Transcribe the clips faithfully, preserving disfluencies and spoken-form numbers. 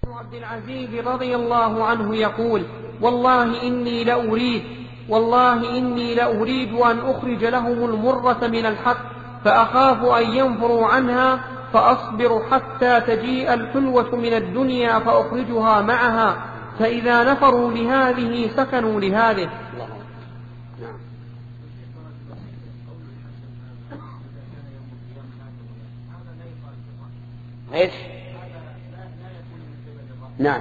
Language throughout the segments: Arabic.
عبد العزيز رضي الله عنه يقول: والله إني لأريد والله إني لأريد أن أخرج لهم المرة من الحق، فأخاف أن ينفروا عنها، فأصبر حتى تجيء الحلوة من الدنيا فأخرجها معها، فإذا نفروا لهذه سكنوا لهذه. نعم. إيش؟ نعم.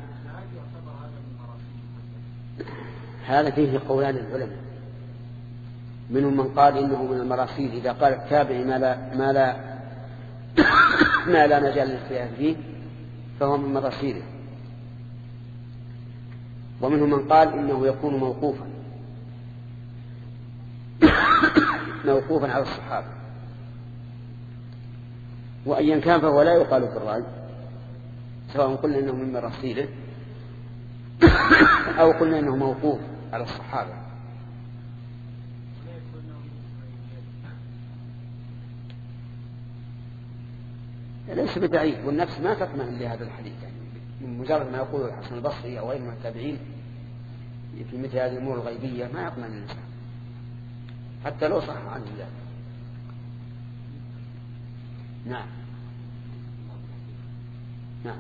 هذا فيه قولان العلماء، منهم من قال إنه من المراسيل إذا قال التابع ما لا ما لا ما لا مجال للاختلاف فيه فهو من مراسيله، ومنهم من قال إنه يكون موقوفا موقوفا على الصحابة، وأيا كان فهو لا يقال في الرأي، سواء قلنا إنه من مراسيله أو قلنا إنه موقوف على الصحابة. ليس بدعي، والنفس ما تطمئن لهذا الحديث، يعني من مجرد ما يقول الحسن البصري أو غيره من التابعين في مثل هذه الأمور الغيبية ما يطمئن الإنسان حتى لو صح عن الله. نعم. نعم.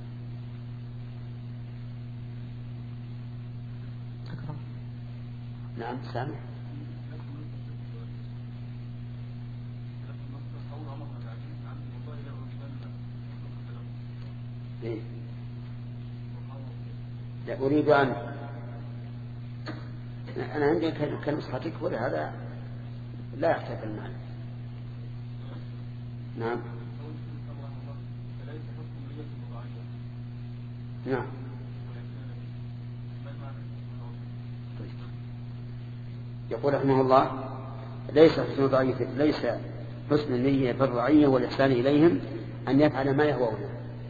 نعم. سامع. إيه؟ لا أريد أن أنا عندي كنسختك ولهذا لا يحتفل معي. نعم. نعم. يقول رحمه الله: ليس حسن ضعيف ليس حسن النية بالرعية والإحسان إليهم أن يفعل ما يهوونه.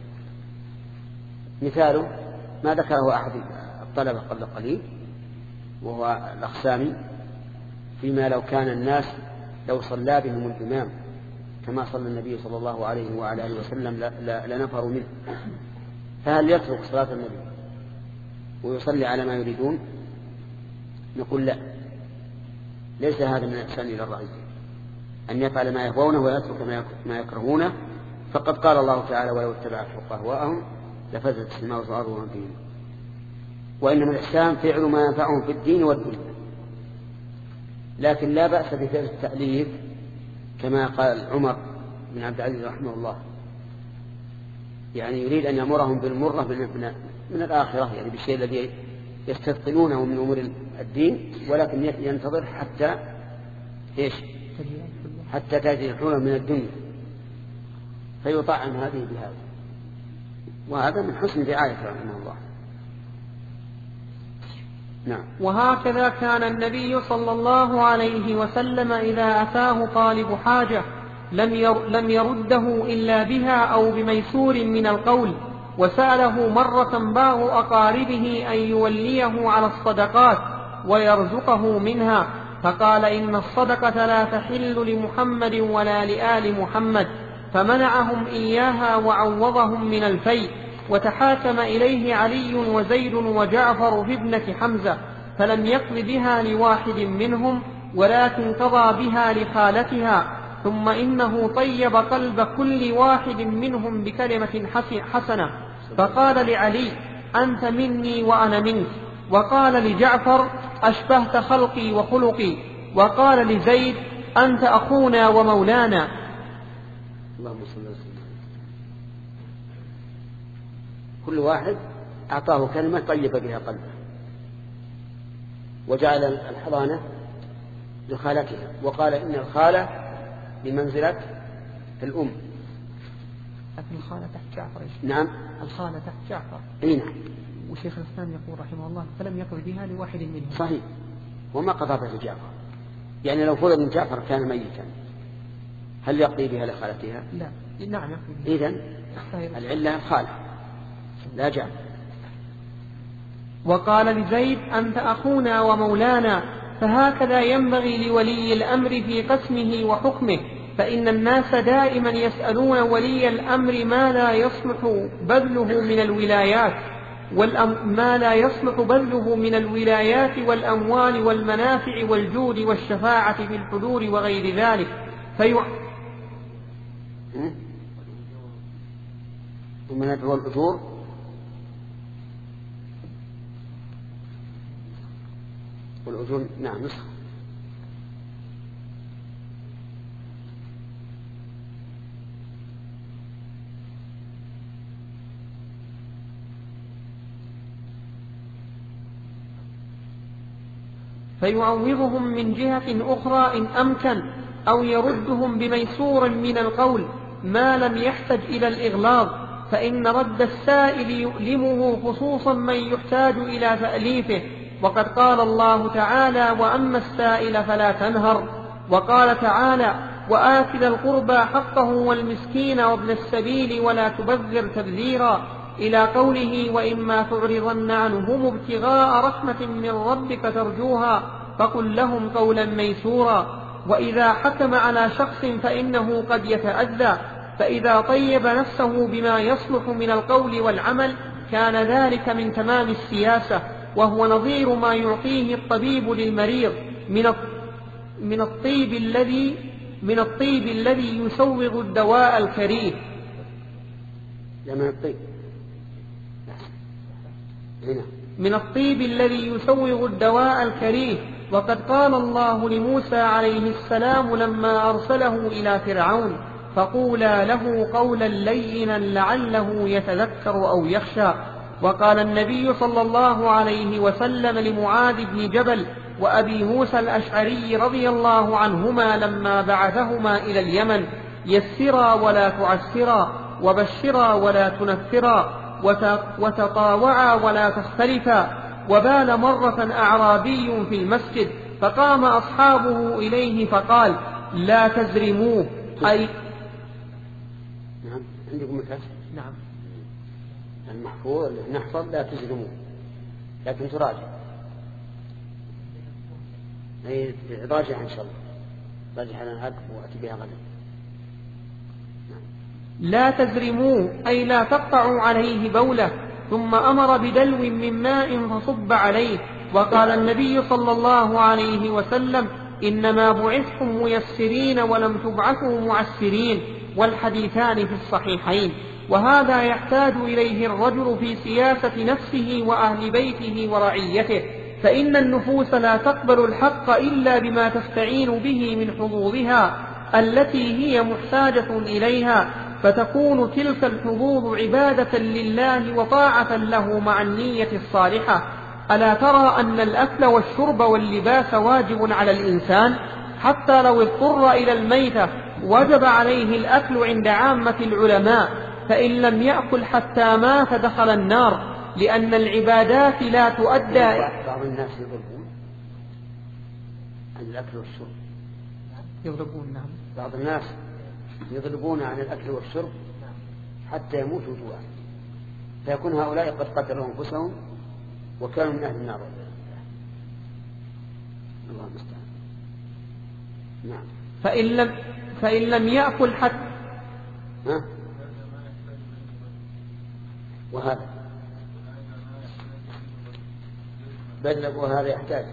مثاله ما ذكره أحد الطلبة قبل قليل وهو الأخسامي فيما لو كان الناس لو صلى بهم الإمام كما صلى النبي صلى الله عليه وعلى آله وسلم لنفروا منه، فهل يترك صلاة النبي ويصلي على ما يريدون؟ نقول لا، ليس هذا من الإحسان إلى الرعية أن يفعل ما يهوونه ويترك ما يكرهونه، فقد قال الله تعالى: ولو اتبع الحق أهواءهم لفسدت السماوات والأرض ومن فيهن. وإنما الإحسان فعل ما ينفعهم في الدين والدنيا، لكن لا بأس بفعل التأليف كما قال عمر بن عبد العزيز رحمه الله، يعني يريد أن يأمرهم بالمرة من الآخرة، يعني بالشيء الذي يستثقلونه من أمور الدين، ولكن ينتظر حتى إيش؟ حتى تأتي الحلوة من الدنيا فيطعم هذه بهذا، وهذا من حسن رعاية رحمه الله. نعم. وهكذا كان النبي صلى الله عليه وسلم إذا أتاه طالب حاجة لم يرده إلا بها أو بميسور من القول، وسأله مرة بعض أقاربه أن يوليه على الصدقات ويرزقه منها، فقال: إن الصدقة لا تحل لمحمد ولا لآل محمد، فمنعهم إياها وعوضهم من الفيء. وتحاكم إليه علي وزيد وجعفر في ابنة حمزة، فلم يقض بها لواحد منهم ولكن قضى بها لخالتها، ثم إنه طيب قلب كل واحد منهم بكلمة حسنة، فقال لعلي: أنت مني وأنا منك، وقال لجعفر: أشبهت خلقي وخلقي، وقال لزيد: أنت أخونا ومولانا. اللهم صل وسلم. كل واحد أعطاه كلمة طيب بها قلبه، وجعل الحضانة لخالتها، وقال إن الخالة بمنزلة الأم. لكن الخالة تحت جعفر. نعم. الخالة تحت جعفر. أي نعم. وشيخ الإسلام يقول رحمه الله: فلم يقض بها لواحد منهم. صحيح، وما قضى بها جعفر، يعني لو فرض من جعفر كان ميتا هل يقضي بها لخالتها؟ لا. نعم يقضي بها. إذن العلة الخالة لا جعفر. وقال لزيد: أنت أخونا ومولانا، فهكذا ينبغي لولي الأمر في قسمه وحكمه، فإن الناس دائما يسألون ولي الأمر ما لا يصلح بذله من الولايات ما لا يصلح بذله من الولايات والأموال والمنافع والجود والشفاعة في الحضور وغير ذلك في ومن والأجور والأجور نعم نسخة فيعوضهم من جهة أخرى إن أمكن أو يردهم بميسور من القول ما لم يحتج إلى الإغلاظ، فإن رد السائل يؤلمه خصوصا من يحتاج إلى تأليفه، وقد قال الله تعالى وأما السائل فلا تنهر، وقال تعالى وآت ذا القربى حقه والمسكين وابن السبيل ولا تبذر تبذيرا إلى قوله وإما تعرضن عنهم ابتغاء رحمة من ربك ترجوها فقل لهم قولا ميسورا. وإذا حكم على شخص فإنه قد يتأذى، فإذا طيب نفسه بما يصلح من القول والعمل كان ذلك من تمام السياسة، وهو نظير ما يعطيه الطبيب للمريض من من الطيب الذي من الطيب الذي يسوغ الدواء الكريه. من الطيب من الطيب الذي يسوغ الدواء الكريه. وقد قال الله لموسى عليه السلام لما أرسله إلى فرعون فقولا له قولا لينا لعله يتذكر أو يخشى. وقال النبي صلى الله عليه وسلم لمعاذ بن جبل وأبي موسى الأشعري رضي الله عنهما لما بعثهما إلى اليمن يسرا ولا تعسرا وبشرا ولا تنفرا وتطاوعا ولا تختلفا. وبال مرة أعرابي في المسجد فقام أصحابه إليه فقال لا تزرموه أي نعم عندكم الكسر نعم المحفوظ نحفظ لا تزرموه لكن تراجع أي راجع إن شاء الله راجع على الهدف وأتي بها غدا. لا تزرموه أي لا تقطعوا عليه بوله. ثم أمر بدلو من ماء فصب عليه. وقال النبي صلى الله عليه وسلم إنما بعثتم ميسرين ولم تبعثوا معسرين، والحديثان في الصحيحين. وهذا يحتاج إليه الرجل في سياسة نفسه وأهل بيته ورعيته، فإن النفوس لا تقبل الحق إلا بما تستعين به من حظوظها التي هي محتاجة إليها، فتكون تلك الحظوظ عبادة لله وطاعة له مع النية الصالحة. ألا ترى أن الأكل والشرب واللباس واجب على الإنسان حتى لو اضطر إلى الميتة وجب عليه الأكل عند عامة العلماء، فإن لم يأكل حتى مات دخل النار، لأن العبادات لا تؤدى. بعض الناس يضربون عن الأكل والشرب يضربون نعم بعض الناس يضربون عن الأكل والشرب حتى يموتوا جوعا، فيكون هؤلاء قد قتلوا أنفسهم وكانوا من أهل النار. الله المستعان. نعم. فإن لم فإن لم يأكل حتى ها؟ وهذا بل وهذا يحتاج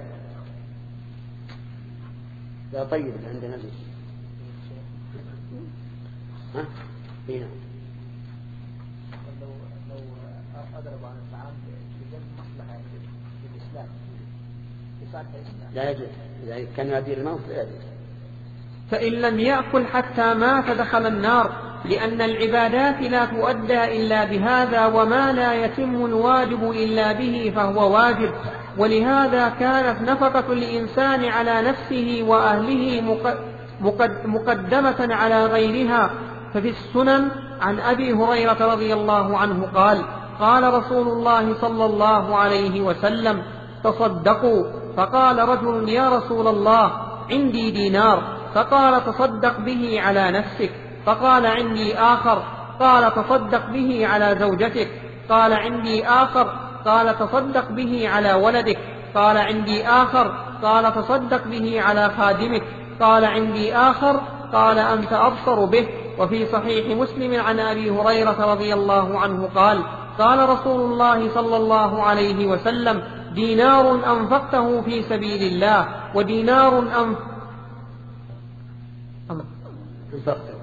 لا طيب عندنا زي ها؟ هنا لو لو أضرب عن الطعام بجنب مصلحة للإسلام لصالح الإسلام لا يجوز، إذا كان يدير الموت لا يجوز. فإن لم يأكل حتى مات دخل النار، لأن العبادات لا تؤدى إلا بهذا، وما لا يتم الواجب إلا به فهو واجب. ولهذا كانت نفقة الإنسان على نفسه وأهله مقدمة على غيرها. ففي السنن عن أبي هريرة رضي الله عنه قال قال رسول الله صلى الله عليه وسلم تصدقوا. فقال رجل يا رسول الله عندي دينار، فقال تصدق به على نفسك. فقال عندي آخر، قال تصدق به على زوجتك. قال عندي آخر، قال تصدق به على ولدك. قال عندي آخر، قال تصدق به على خادمك. قال عندي آخر، قال أنت أبصر به. وفي صحيح مسلم عن أبي هريرة رضي الله عنه قال قال رسول الله صلى الله عليه وسلم دينار أنفقته في سبيل الله ودينار أنف... أنفقته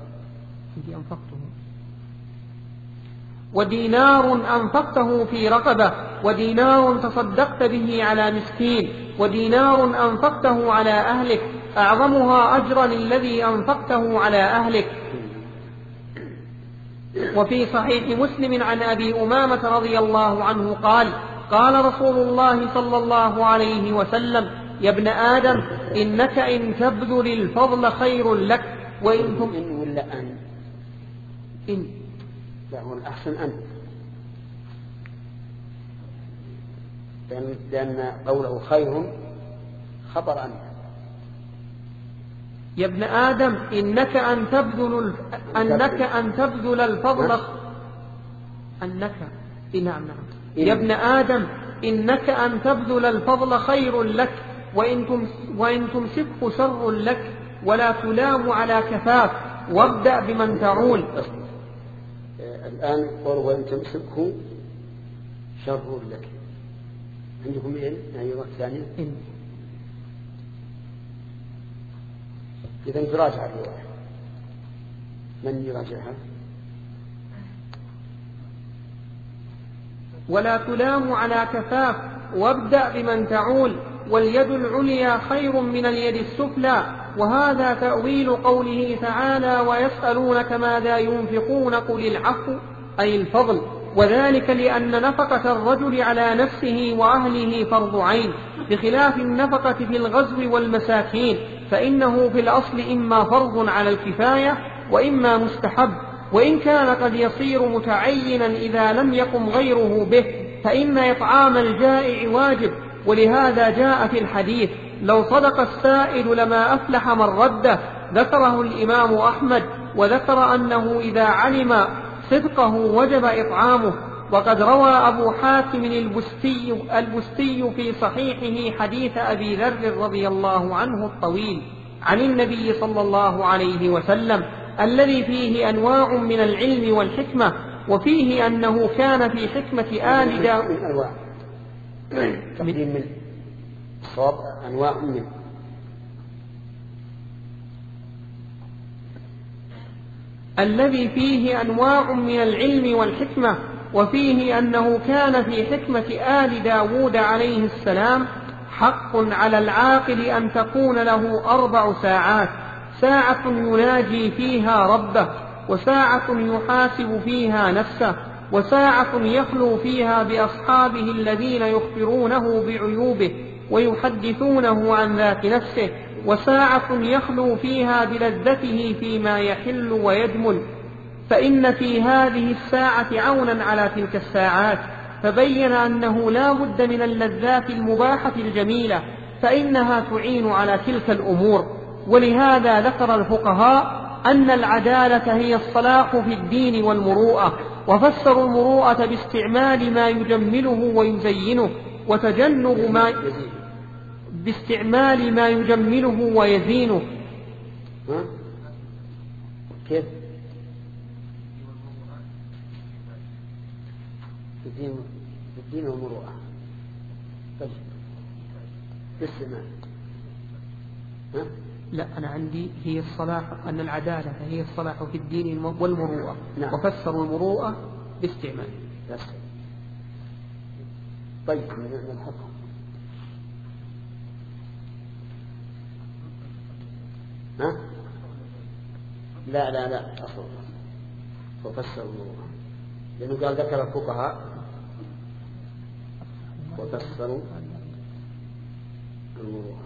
ودينار أنفقته في رقبة ودينار تصدقت به على مسكين ودينار أنفقته على أهلك أعظمها أجرا الذي أنفقته على أهلك. وفي صحيح مسلم عن أبي أمامة رضي الله عنه قال قال رسول الله صلى الله عليه وسلم يا ابن آدم إنك إن تبذل الفضل خير لك وإن هم إن ولا أن إن لا هو الأحسن أن لأن, لأن قوله خير خبر أن يا ابن آدم إنك أن تبذل أنك أن تبذل الفضل أنك نعم نعم يا ابن آدم إنك أن تبذل الفضل خير لك وإن تمسكه شر لك ولا تلام على كفاف وابدأ بمن تعول. الآن قول وإن تمسكه شر لك عندكم إن يعني وقت ثانية إن إذا تراجع الرواية من يراجعها ولا تلام على كفاف وابدأ بمن تعول واليد العليا خير من اليد السفلى. وهذا تأويل قوله تعالى ويسألونك ماذا ينفقون قل العفو أي الفضل. وذلك لأن نفقة الرجل على نفسه وأهله فرض عين بخلاف النفقة في الغزو والمساكين فإنه في الأصل إما فرض على الكفاية وإما مستحب وإن كان قد يصير متعينا إذا لم يقم غيره به فإن إطعام الجائع واجب. ولهذا جاء في الحديث لو صدق السائل لما أفلح من رده ذكره الإمام أحمد وذكر أنه إذا علم صدقه وجب إطعامه. وقد روى أبو حاتم البستي, البستي في صحيحه حديث أبي ذر رضي الله عنه الطويل عن النبي صلى الله عليه وسلم الذي فيه أنواع من العلم والحكمة وفيه أنه كان في حكمة آل داود أنواع تقديم من صواب أنواع من الذي فيه أنواع من العلم والحكمة وفيه أنه كان في حكمة آل داود عليه السلام حق على العاقل أن تكون له أربع ساعات ساعة يناجي فيها ربه وساعة يحاسب فيها نفسه وساعة يخلو فيها بأصحابه الذين يخبرونه بعيوبه ويحدثونه عن ذات نفسه وساعة يخلو فيها بلذته فيما يحل ويجمل. فإن في هذه الساعة عونا على تلك الساعات فبين أنه لا بد من اللذات المباحة الجميلة فإنها تعين على تلك الأمور. ولهذا ذكر الفقهاء أن العدالة هي الصلاح في الدين والمروءة وفسروا المروءة باستعمال ما يجمله ويزينه وتجنب ما باستعمال ما يجمله ويزينه. ها؟ كيف؟ الدين الدين والمروءة طيب باستعمال ها؟ لا أنا عندي هي الصلاح أن العدالة هي الصلاح في الدين والمروءة نعم. وفسروا المروءة باستعمال بس. طيب من الحكم ها؟ لا لا لا أصل وفسروا المروءة لأنه قال ذكر الفقهاء وفسروا المروءة.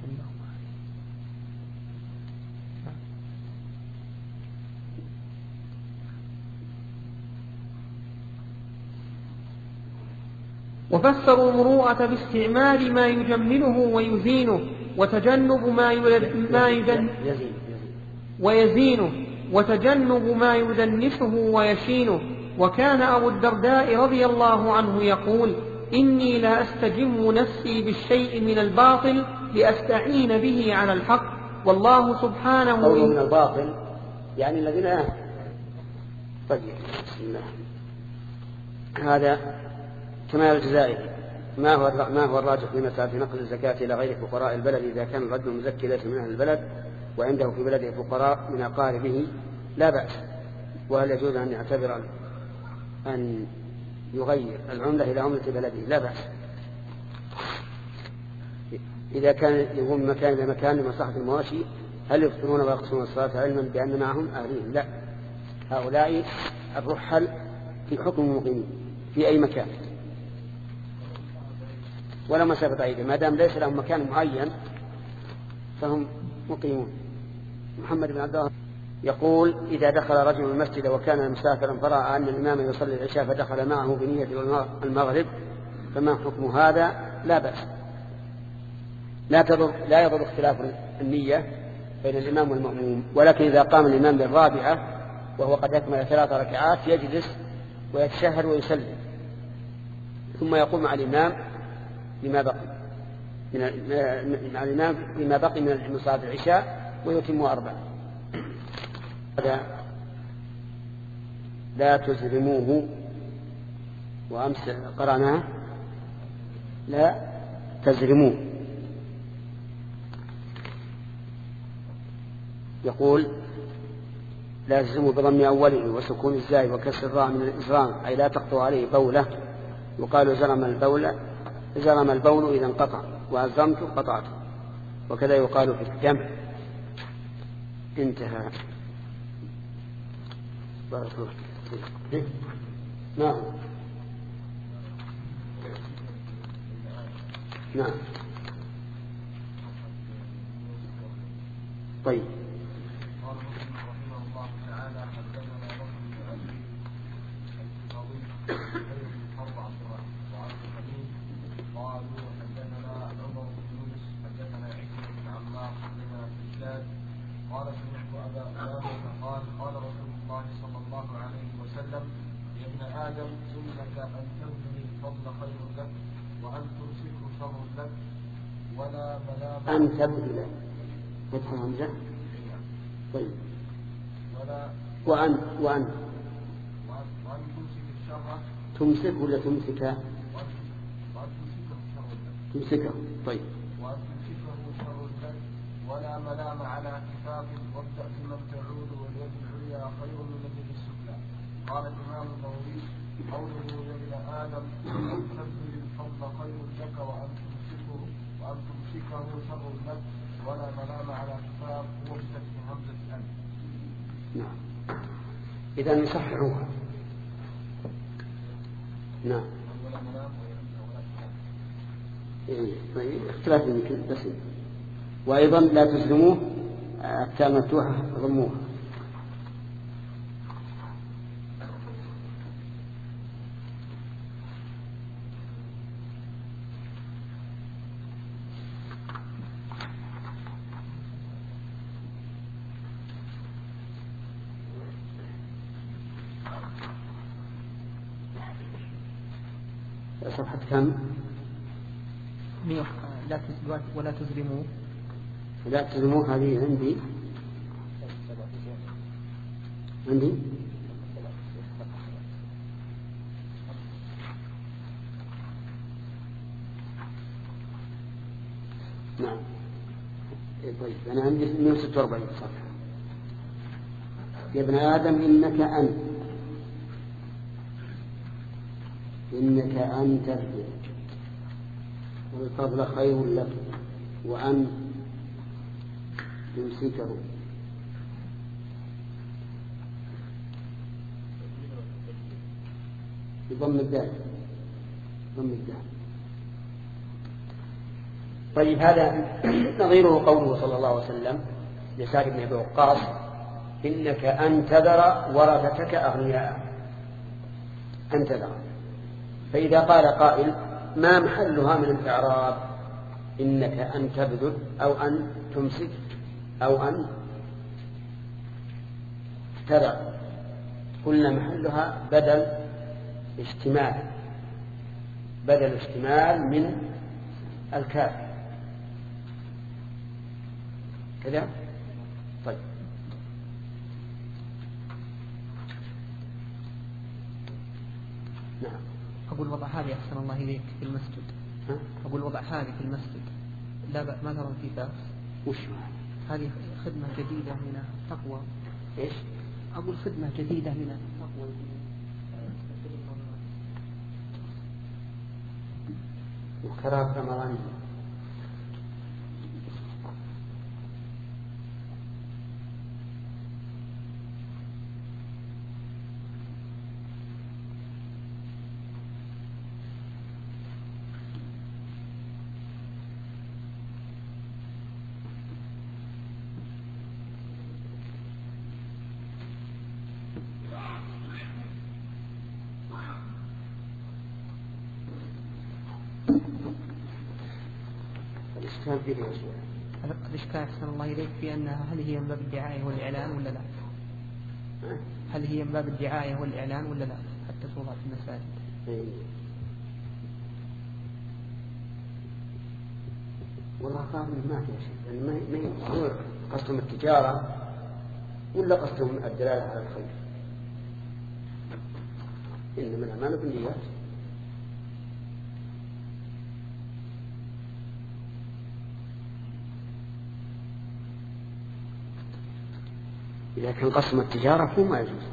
وفسروا المروءة باستعمال ما يجمله ويزينه وتجنب ما ما يدن ويزينه وتجنب ما يدنسه ويشينه. وكان أبو الدرداء رضي الله عنه يقول إني لا أستجم نفسي بالشيء من الباطل لأستعين به على الحق والله سبحانه قوله من الباطل يعني الذين آمنوا. طيب بسم الله. هذا كمال الجزائري. ما هو ما هو الراجح في مسألة نقل الزكاة إلى غير فقراء البلد إذا كان الرجل مزكي ليس من أهل البلد وعنده في بلده فقراء من أقاربه لا بأس. وهل يجوز أن يعتبر أن يغير العملة إلى عملة بلده؟ لا بأس. إذا كان يقوم من مكان إلى مكان لمصلحة المواشي هل يفطرون ويقصرون الصلاة علما بأن معهم أهلهم؟ لا، هؤلاء الرحل في حكم المقيمين في أي مكان ولا مسافة بعيدة ما دام ليس لهم مكان معين فهم مقيمون. محمد بن عبد الله يقول إذا دخل رجل المسجد وكان مسافرا فرأى أن الإمام يصلي العشاء فدخل معه بنية المغرب فما حكم هذا؟ لا بأس، لا تضر لا يضر اختلاف النية بين الإمام والمأموم، ولكن إذا قام الإمام بالرابعة وهو قد أكمل ثلاث ركعات يجلس ويتشهد ويسلم ثم يقوم مع الإمام لما بقي من مع الإمام لما بقي من صلاة العشاء ويتم أربعة. هذا لا تزرموه وأمس قرأناه لا تزرموه. يقول لا تزرموا بضم أوله وسكون الزاي وكسر الراء من الإزرام أي لا تقطع عليه بولة. يقال زرم البول زرم البول إذا انقطع وأزرمت قطعته، وكذا يقال في الجمع. انتهى. بارك الله فيك. نعم نعم طيب. قال سمعت أبا أمامة قال قال رسول الله صلى الله عليه وسلم يا ابن آدم إنك أن تبذل الفضل خير لك وأن تمسكه شر لك ولا بلاء أن تبذل فتح همزة طيب ولا وأن وأن وأن تمسك الشر تمسك ولا تمسك وأن تمسكه شر لك تمسكه طيب وأن تمسكه شر لك ولا ملام على كفاف وابدأ بمن تعود واليد العليا خير من اليد السفلى. قال الإمام النووي قوله يا ابن آدم أن تبذل الفضل خير لك وأن تمسكه وأن تمسكه شر لك ولا ملام على كفاف هو بفتح همزة الألف. نعم إذا نصححوها. نعم ولا ملام ولا إيه طيب اختلاف يمكن بسيط. وأيضا لا تزلموه التاء مفتوحة ضموها. صفحة كم؟ لا ولا تزلموه لا تزلموه هذه عندي عندي نعم. طيب أنا عندي مئة وستة وأربعين صفحة. يا ابن آدم إنك أن إنك أن تبذل والفضل خير لك وأن تمسكه بضم الدال ضم الدال. طيب هذا نظيره قوله صلى الله عليه وسلم لسعد بن أبي وقاص إنك أن تذر ورثتك أغنياء أن تذر. فإذا قال قائل ما محلها من الإعراب إنك أن تبذل أو أن تمسك أو أن تذر؟ قلنا محلها بدل اشتمال بدل اشتمال من الكاف كذا. نعم. أقول وضع هذه أحسن الله إليك في المسجد. ها؟ أقول وضع هذه في المسجد لا بأس، ما ترى في بأس. وش هذه خدمة جديدة من التقوى. إيش؟ أقول خدمة جديدة من التقوى. وقراءة رمضان. الإشكال أحسن الله إليك في أنها هل هي من باب الدعاية والإعلان ولا لا؟ هل هي من باب الدعاية والإعلان ولا لا؟ حتى توضع في المساجد. والله قال ما في شيء، يعني ما ما قصدهم التجارة ولا قصدهم الدلالة على الخير. إنما الأعمال بالنيات. إذا كان قسم التجارة فهو ما يجوز.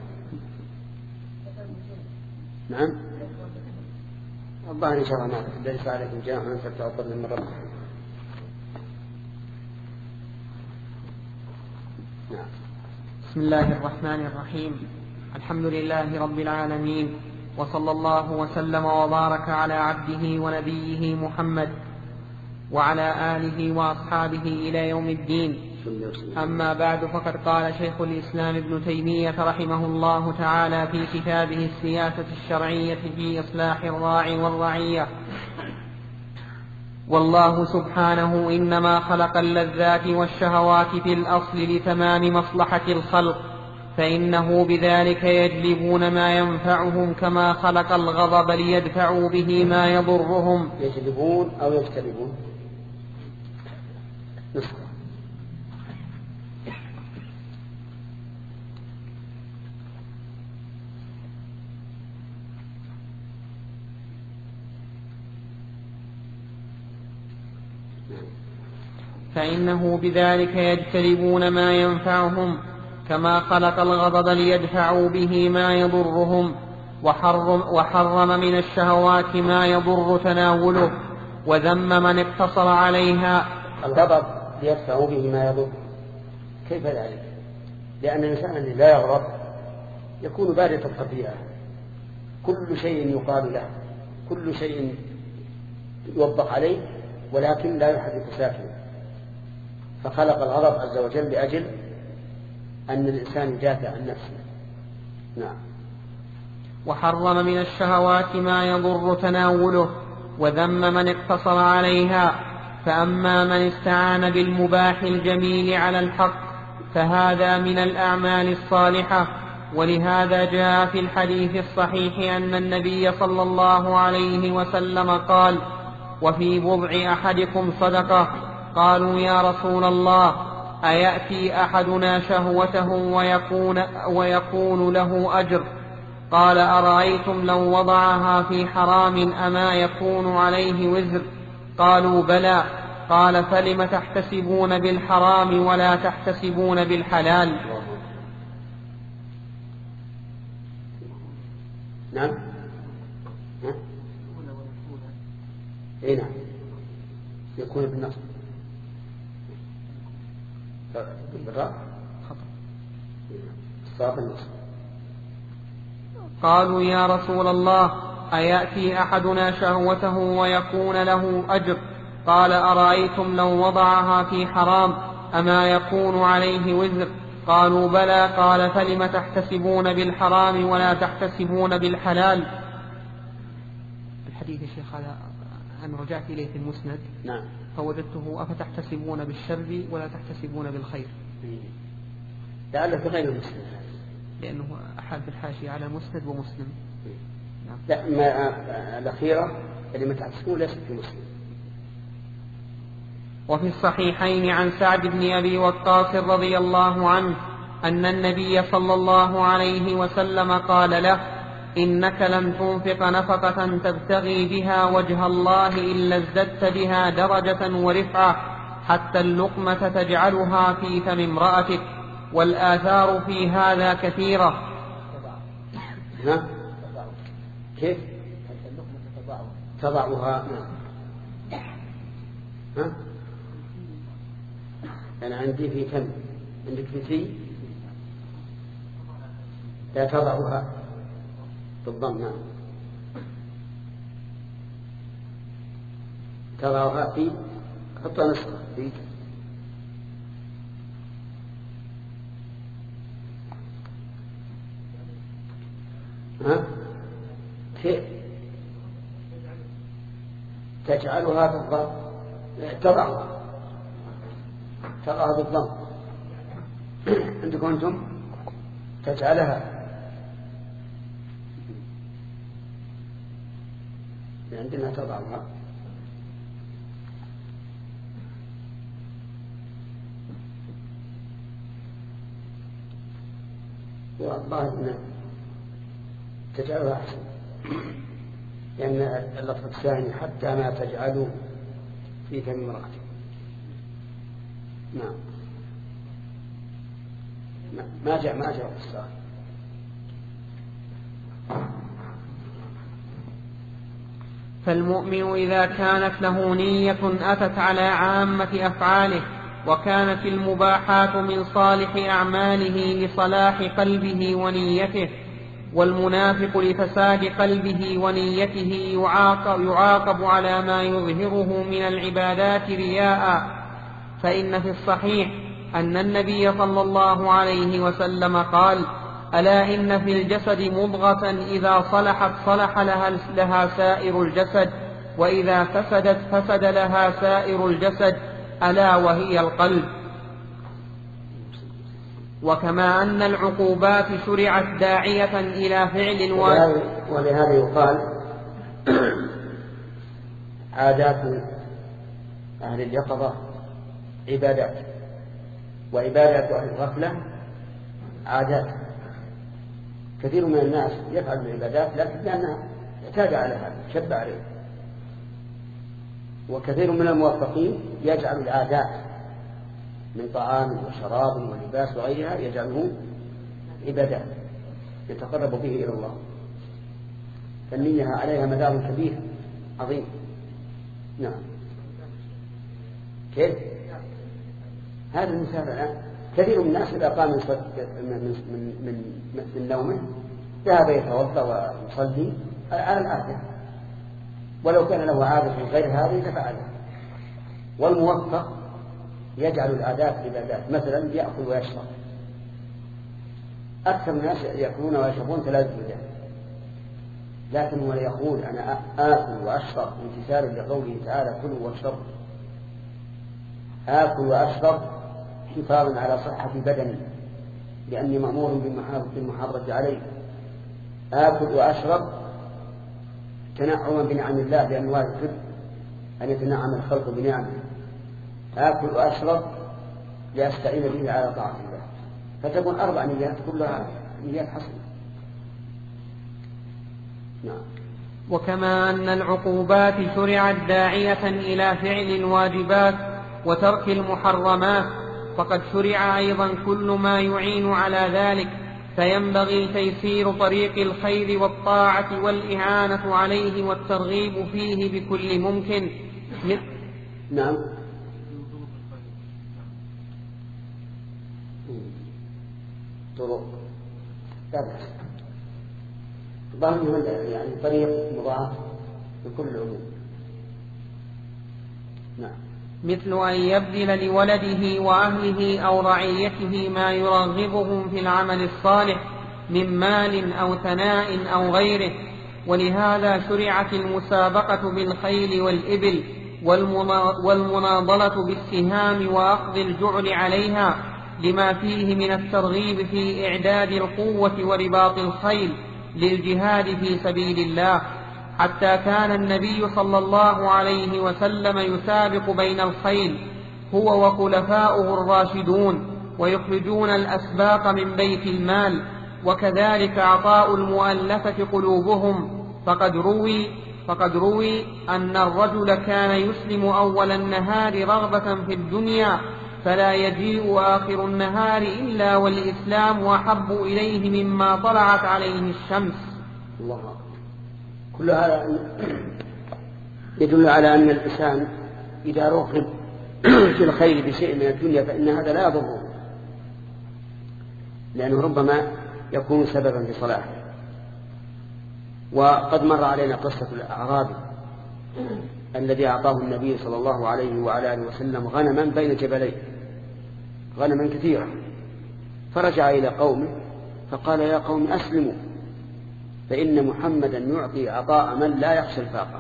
نعم. الله إن شاء الله ما ليس عليكم جناح أن تبتغوا فضلا من ربكم. نعم. بسم الله الرحمن الرحيم. الحمد لله رب العالمين، وصلى الله وسلم وبارك على عبده ونبيه محمد وعلى آله وأصحابه إلى يوم الدين. أما بعد، فقد قال شيخ الإسلام ابن تيمية رحمه الله تعالى في كتابه السياسة الشرعية في إصلاح الراعي والرعية: والله سبحانه إنما خلق اللذات والشهوات في الأصل لتمام مصلحة الخلق، فإنه بذلك يجلبون ما ينفعهم، كما خلق الغضب ليدفعوا به ما يضرهم. يجلبون أو يجتلبون؟ نسخة. فإنه بذلك يجتلبون ما ينفعهم، كما خلق الغضب ليدفعوا به ما يضرهم، وحرم, وحرم من الشهوات ما يضر تناوله، وذم من اقتصر عليها. الغضب ليدفعوا به ما يضر، كيف ذلك؟ لأن الإنسان الذي لا يغضب يكون باردة الطبيعة، كل شيء يقال له، كل شيء يوبخ عليه، ولكن لا يحرك ساكنه. فخلق الغضب عز وجل لأجل أن الإنسان يدافع عن نفسه. نعم. وحرم من الشهوات ما يضر تناوله، وذم من اقتصر عليها. فأما من استعان بالمباح الجميل على الحق فهذا من الأعمال الصالحة. ولهذا جاء في الحديث الصحيح أن النبي صلى الله عليه وسلم قال: وفي بضع أحدكم صدقة. قالوا: يا رسول الله، أيأتي أحدنا شهوته ويكون, ويكون له أجر؟ قال: أرأيتم لو وضعها في حرام أما يكون عليه وزر؟ قالوا: بلى. قال: فلم تحتسبون بالحرام ولا تحتسبون بالحلال؟ نعم. اي نعم، يكون بالنصب بالراء خطأ النصب. قالوا: يا رسول الله، أيأتي أحدنا شهوته ويكون له أجر؟ قال: أرأيتم لو وضعها في حرام أما يكون عليه وزر؟ قالوا: بلى. قال: فلم تحتسبون بالحرام ولا تحتسبون بالحلال؟ الحديث يا شيخ هذا أنا رجعت إليه في المسند. نعم. فوجدته: أفتحتسبون بالشر ولا تحتسبون بالخير؟ لعله في غير المسند، لأنه أحد الحاشية على مسند ومسلم. نعم. لا، ما الأخيرة اللي ما تحتسبون ليست في مسلم. وفي الصحيحين عن سعد بن أبي وقاص رضي الله عنه أن النبي صلى الله عليه وسلم قال له: إنك لن تنفق نفقة تبتغي بها وجه الله إلا ازددت بها درجة ورفعة حتى اللقمة تجعلها في فم امرأتك، والآثار في هذا كثيرة. ها؟ كيف؟ تضعها. ها؟ أنا عندي في فم، عندك في في لا تضعها بالضم. نعم، تضعها في، حطها نسخة في. ها؟ كيف؟ تجعلها بالضم، تضعها تضعها بالضم. عندكم أنتم تجعلها، عندنا تضعها. والله إن تجعلها أحسن، لأن اللفظ الثاني حتى ما تجعلوا في فم امرأتك. نعم، ما جاء ما جاء في الصحيح. فالمؤمن إذا كانت له نية أتت على عامة أفعاله، وكانت المباحات من صالح أعماله لصلاح قلبه ونيته، والمنافق لفساد قلبه ونيته يعاقب, يعاقب على ما يظهره من العبادات رياء. فإن في الصحيح أن النبي صلى الله عليه وسلم قال: ألا إن في الجسد مضغة إذا صلحت صلح لها, لها سائر الجسد، وإذا فسدت فسد لها سائر الجسد، ألا وهي القلب. وكما أن العقوبات شرعت داعية إلى فعل الواجب. ولهذا يقال عادات أهل اليقظة عبادات، وعبادات أهل الغفلة عادات. كثير من الناس يفعل العبادات لكن لأنها اعتاد على هذا، شب عليه. وكثير من الموفقين يجعل العادات من طعام وشراب ولباس وغيرها يجعله عبادات يتقرب به إلى الله، فالنية عليها مدار كبير عظيم. نعم، كيف؟ هذا المثال الآن كثير من الناس إذا قام من من من من, من نومه ذهب يتوضأ ويصلي على العادة، ولو كان له عادة غير هذه لفعلها. والموفق يجعل العادات عبادات، مثلا يأكل ويشرب. أكثر الناس يأكلون ويشربون ثلاث عبادات، لكن هو يقول أنا آكل وأشرب امتثالا لقوله تعالى: كلوا واشربوا. آكل وأشرب حفاظا على صحة بدني لأني مأمور بالمحافظة عليه. آكل وأشرب تنعما بنعم الله لأن واجب أن يتنعم الخلق بنعمه. آكل وأشرب لأستعين به على طاعة الله. فتكون أربع نيات كلها نيات حسنة. نعم. وكما أن العقوبات شرعت داعية إلى فعل الواجبات وترك المحرمات، فقد شرع أيضا كل ما يعين على ذلك، فينبغي تيسير طريق الخير والطاعة والإعانة عليه والترغيب فيه بكل ممكن. نعم. طرق لا بأس، ظاهره يعني طريق مضاعف بكل العلوم. نعم. مثل أن يبذل لولده وأهله أو رعيته ما يرغبهم في العمل الصالح من مال أو ثناء أو غيره. ولهذا شرعت المسابقة بالخيل والإبل والمناضلة بالسهام وأخذ الجعل عليها، لما فيه من الترغيب في إعداد القوة ورباط الخيل للجهاد في سبيل الله، حتى كان النبي صلى الله عليه وسلم يسابق بين الخيل هو وخلفاؤه الراشدون، ويخرجون الأسباق من بيت المال، وكذلك عطاء المؤلفة قلوبهم. فقد روي فقد روي أن الرجل كان يسلم أول النهار رغبة في الدنيا، فلا يجيء آخر النهار إلا والإسلام أحب إليه مما طلعت عليه الشمس. الله أكبر. كل هذا يدل على أن الإنسان إذا رغب في الخير بشيء من الدنيا فإن هذا لا يضره، لأنه ربما يكون سببا في صلاحه. وقد مر علينا قصة الأعرابي الذي أعطاه النبي صلى الله عليه وعلى آله وسلم غنما بين جبلين، غنما كثيرة، فرجع إلى قومه فقال: يا قوم أسلموا، فإن محمدا يعطي عطاء من لا يخشى الفاقة،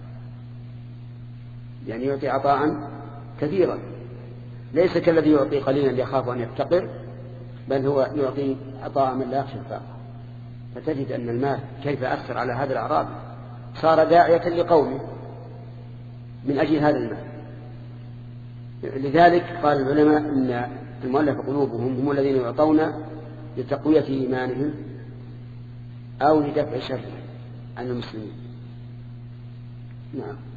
يعني يعطي عطاء كثيرا، ليس كالذي يعطي قليلا يخاف أن يفتقر، بل هو يعطي عطاء من لا يخشى الفاقة. فتجد أن المال كيف أثر على هذا الأعرابي، صار داعية لقومه من أجل هذا المال. لذلك قال العلماء أن المؤلف قلوبهم هم الذين يعطون لتقوية إيمانهم أو لدفع شر عن المسلمين. نعم.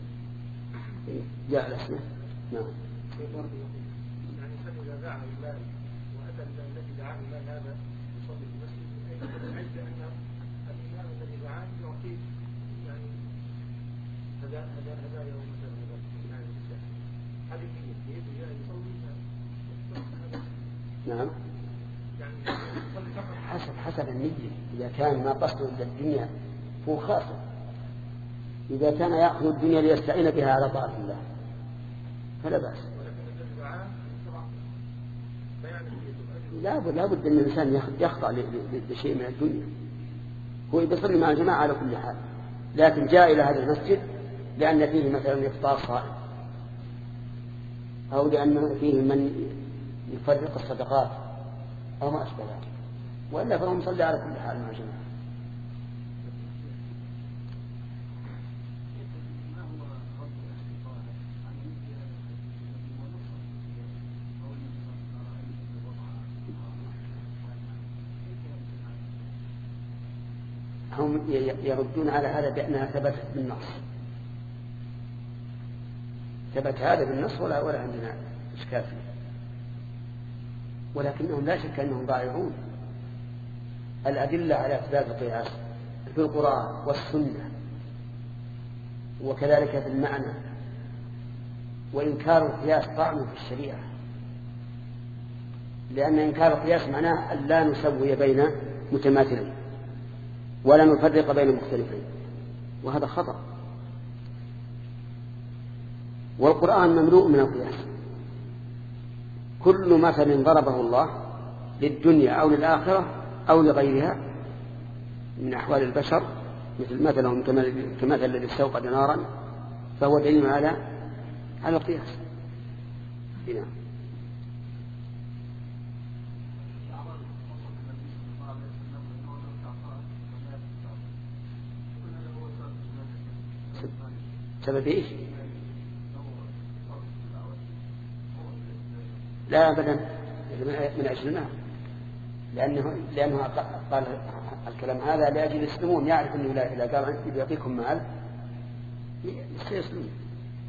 جاء الأسماء. نعم. يعني إذا دعا المال وأتى الذي دعاه المال هذا يصلي في المسجد، عند أن الإمام الذي دعاه يعطيه يعني هدايا ومثلا يعني هذه هي هي يصلي. نعم. حسب حسب النية. إذا كان ما قصده إلا الدنيا هو خاسر. إذا كان يأخذ الدنيا ليستعين بها على طاعة الله فلا بأس. لا بد لا بد أن الإنسان يخضع لشيء من الدنيا. هو يصلي مع الجماعة على كل حال، لكن جاء إلى هذا المسجد لأن فيه مثلا إفطار صائم، أو لأن فيه من يفرق الصدقات أو ما أشبه ذلك، وإلا فهو يصلي على كل حال مع الجماعة. هم يردون على هذا بأنها ثبتت بالنص، ثبت هذا بالنص ولا ولا عندنا إشكال فيه، ولكنهم لا شك أنهم ضائعون. الأدلة على إثبات القياس في القرآن والسنة، وكذلك في المعنى، وإنكار القياس طعن في الشريعة، لأن إنكار القياس معناه أن لا نسوي بين متماثلين ولا نفرق بين مختلفين، وهذا خطأ. والقرآن مملوء من القياس، كل مثل ضربه الله للدنيا أو للآخرة أو لغيرها من أحوال البشر، مثل مثلهم كمثل الذي استوقد نارا، فهو دليل على على القياس. هنا سبب إيش؟ لا أبدا من أجل النار، لأنه لأنه قال الكلام هذا لأجل يسلمون، يعرف أنه لا إله قال أنت بيعطيكم مال يسلمون.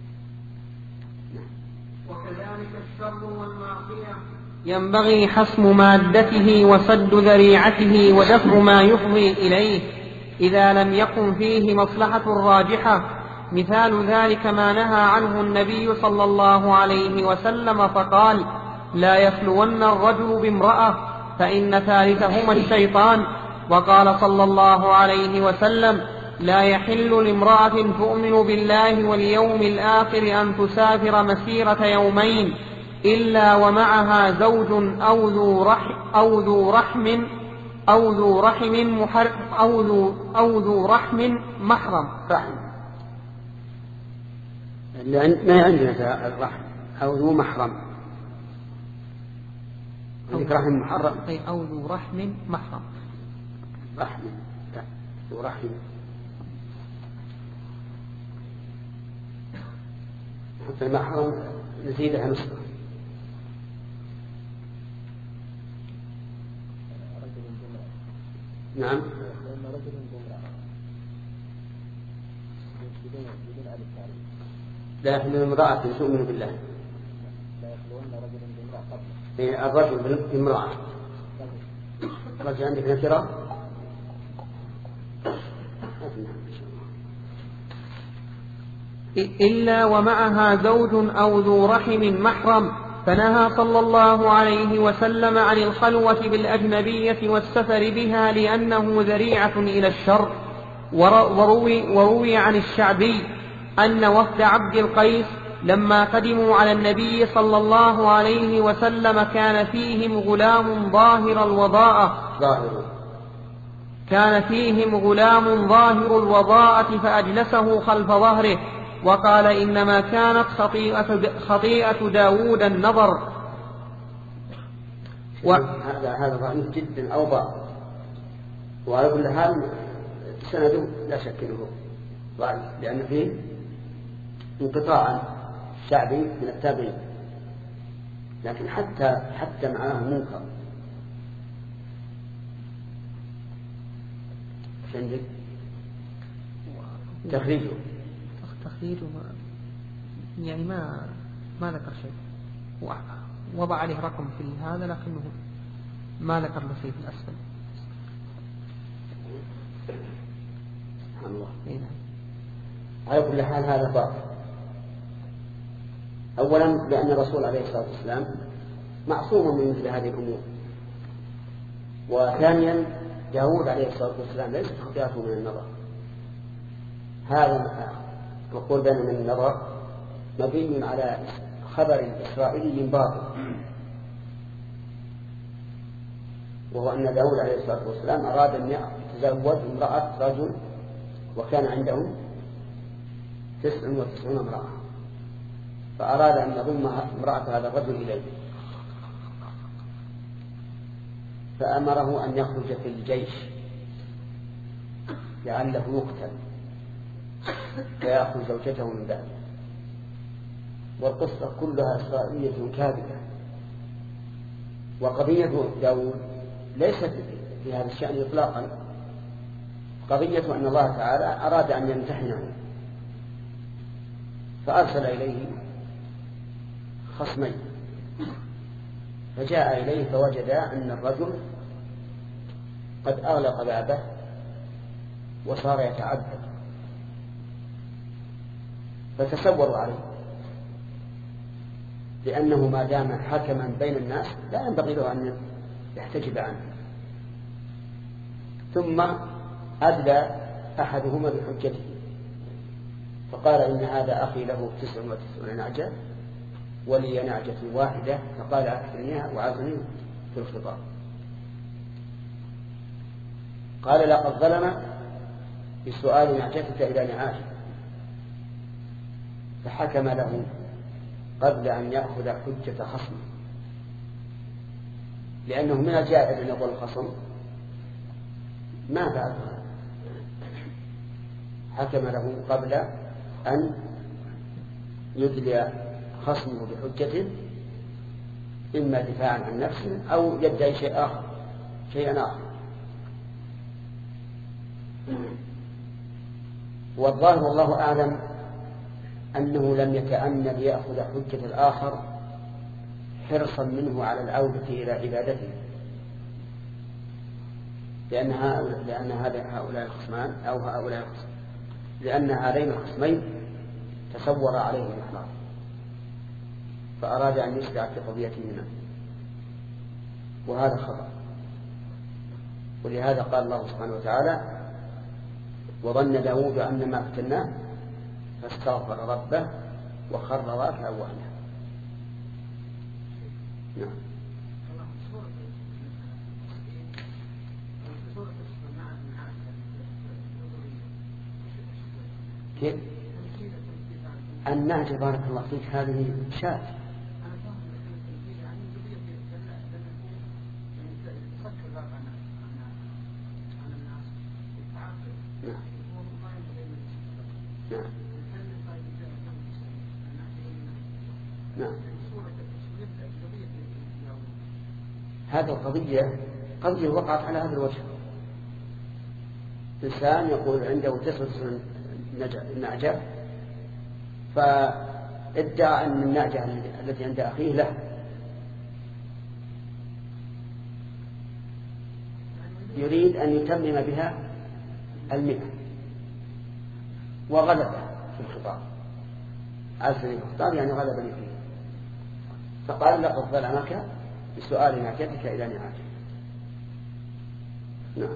وكذلك الشر والمعصية ينبغي حسم مادته وسد ذريعته ودفع ما يفضي إليه إذا لم يكن فيه مصلحة راجحة. مثال ذلك ما نهى عنه النبي صلى الله عليه وسلم فقال: لا يخلون الرجل بامرأة فإن ثالثهما الشيطان. وقال صلى الله عليه وسلم: لا يحل لامرأة تؤمن بالله واليوم الآخر أن تسافر مسيرة يومين إلا ومعها زوج أو ذو رحم أو ذو رحم أو ذو رحم محر أو ذو أو ذو رحم محرم. رحم ما عندنا الرحم أو ذو محرم، عندك رحم محرم أو ذو رحم محرم. رحم لا ذو رحم حتى المحرم نزيدها نصفه. نعم. لا يحمل امرأة تؤمن بالله. لا يخلون رجل بامرأة قبله. الرجل بامرأة. رجل عندك نكرة. إلا ومعها زوج أو ذو رحم محرم، فنهى صلى الله عليه وسلم عن الخلوة بالأجنبية والسفر بها لأنه ذريعة إلى الشر. وروي, وروي عن الشعبي أن وفد عبد القيس لما قدموا على النبي صلى الله عليه وسلم كان فيهم غلام ظاهر الوضاءة كان فيهم غلام ظاهر الوضاءة فأجلسه خلف ظهره وقال إنما كانت خطيئة, خطيئة داود النظر. و... هذا هذا ضعيف جدا أو ضعف، وعلى كل حال سنده لا شك انه ضعيف لأن فيه انقطاعا شعبي من التابعين، لكن حتى حتى معاه منكر. عندك تخريجه تخريجه يعني ما ما ذكر شيء، وضع عليه رقم في هذا لكنه ما ذكر له شيء في الأسفل. سبحان الله. على كل حال هذا ضعف، أولا لأن الرسول عليه الصلاة والسلام معصوم من مثل هذه الأمور، وثانيا داود عليه الصلاة والسلام ليست خطيئته من النظر. هذا نقول بأن من النظر مبني على خبر إسرائيلي باطل، وهو أن داود عليه الصلاة والسلام أراد أن يتزوج امرأة رجل وكان عندهم تسع وتسعون امرأة، فأراد أن يضم امرأة هذا الرجل إليه، فأمره أن يخرج في الجيش لعله يقتل فيأخذ زوجته من بعده. والقصة كلها إسرائيلية كاذبة، وقضية داود ليست في هذا الشأن إطلاقا، قضية أن الله تعالى أراد أن يمتحنه فأرسل إليه خصمين، فجاء إليه فوجد أن الرجل قد أغلق بابه وصار يتعذب، فتسوروا عليه، لأنه ما دام حكما بين الناس لا ينبغي له أن يحتجب عنه. ثم أدلى أحدهما بحجته فقال إن هذا أخي له تسع وتسعون نعجة ولي نعجة واحدة، فقال أكفرنيها وعزني في الخطاب. قال لقد ظلم بسؤال نعجتك إلى نعاجه، فحكم له قبل أن يأخذ حجة خصمه، لأنه من الجائز أن يقول الخصم ما بعد، حكم له قبل أن يدلي خصمه بحجته إما دفاعا عن نفسه أو يدعي شيء آخر شيئا آخر. والظاهر والله أعلم أنه لم يتأنى ليأخذ حجة الآخر حرصا منه على العودة إلى عبادته، لأن هؤلاء لأن هؤلاء الخصمان أو هؤلاء الخصمان لأن هذين الخصمين تصور عليه الإحرام فأراد أن يسرع في قضيتهما، وهذا خطأ. ولهذا قال الله سبحانه وتعالى وظن داود أن ما فتناه فاستغفر ربه وخر راكعا وأناب. نعم. كيف؟ النهج بارك الله فيك هذه شاذ. نعم. نعم. نعم. هذه القضية قضية وقعت على هذا الوجه، إنسان يقول عنده تسعة نعجة، فادعى أن النعجة التي عند أخيه له، يريد أن يتمم بها المئة وغلب في الخطاب، عزني في الخطاب يعني غلبني فيه، فقال لقد ظلمك بسؤال نعجتك إلى نعاجه. نعم.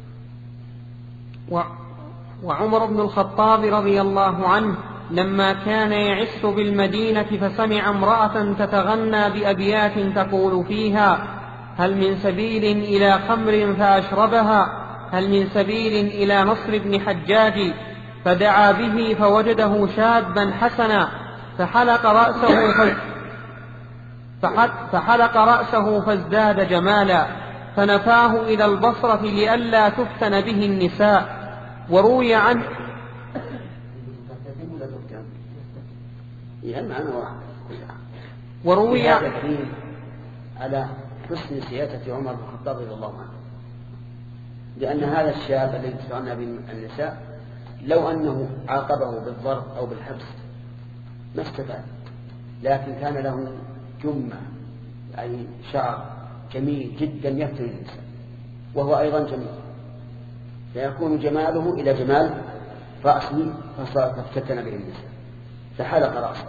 وعمر بن الخطاب رضي الله عنه لما كان يعس بالمدينة فسمع امرأة تتغنى بأبيات تقول فيها: هل من سبيل إلى خمر فأشربها، هل من سبيل إلى نصر بن حجاج، فدعا به فوجده شابا حسنا فحلق رأسه فحلق رأسه فازداد جمالا، فنفاه إلى البصرة لئلا تفتن به النساء. وروي عنه وروي على حسن سياسة عمر بن الخطاب رضي الله عنه، لأن هذا الشاب الذي تتغنى بالنساء لو أنه عاقبه بالضرب أو بالحبس ما استفاد، لكن كان له جمة يعني شعر جميل جدا يفتن النساء، وهو أيضا جميل، فيكون جماله إلى جمال رأسه فافتتن به النساء فحلق رأسه.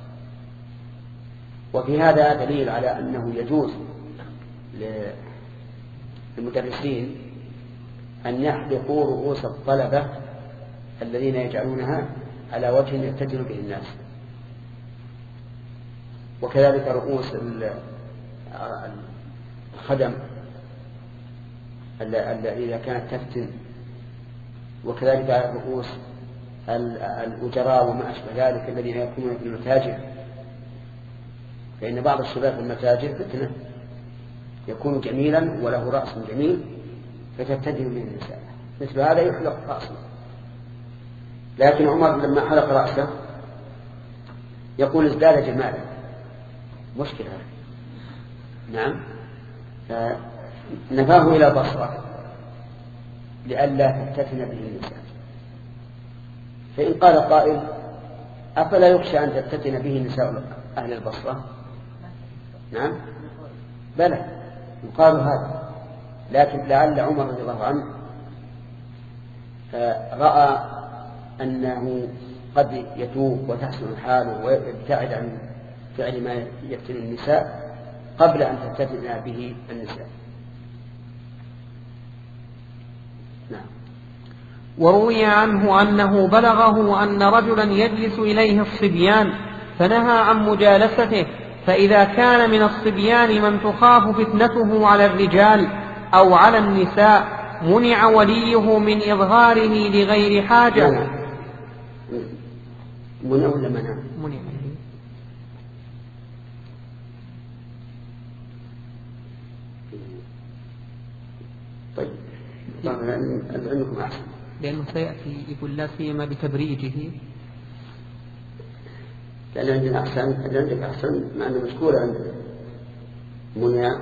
وفي هذا دليل على أنه يجوز للمدرسين أن يحلقوا رؤوس الطلبة الذين يجعلونها على وجه يتجه به الناس، وكذلك رؤوس الخدم إذا كانت تفتن، وكذلك رؤوس الأجراء وما أشبه ذلك الذين يكونون في المتاجر، فإن بعض الشباب في المتاجر فتنة يكون جميلا وله رأس جميل فتبتدئ من النساء، مثل هذا يحلق رأسه. لكن عمر لما حلق رأسه يقول ازداد جمالا، مشكلة. نعم. نفاه إلى البصرة لئلا تفتتن به النساء. فإن قال قائل أفلا يخشى أن تفتتن به نساء أهل البصرة؟ نعم بلى يقال هذا، لكن لعل عمر رضي الله عنه رأى أنه قد يتوب وتحسن حاله ويبتعد عن فعل ما يفتن النساء قبل أن تفتتن به النساء. نعم. وروي عنه أنه بلغه أن رجلا يجلس إليه الصبيان فنهى عن مجالسته، فإذا كان من الصبيان من تخاف فتنته على الرجال أو على النساء منع وليه من إظهاره لغير حاجة. منع ولا منع؟ منع. طيب عندكم أحسن، لأنه سيأتي يقول لا سيما بتبريجه، لأن عندنا أحسن، عندك أحسن مع أنه مشكورة عندنا منع.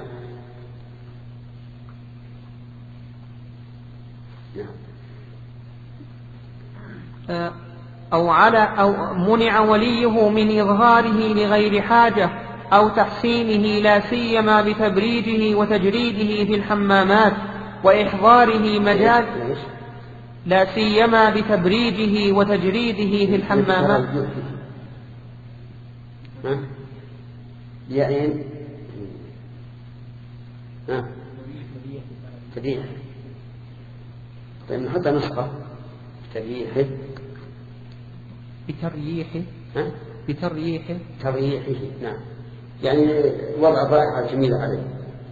أو على أو منع وليه من إظهاره لغير حاجة أو تحسينه لا سيما بتبريجه وتجريده في الحمامات وإحضاره مجال لا سيما بتبريجه وتجريده في الحمامات. يعني ها تبيح. طيب نحط نسخة تبيحه بترييحه ها بترييحه ترييحه. نعم، يعني وضع رائحة جميلة عليه.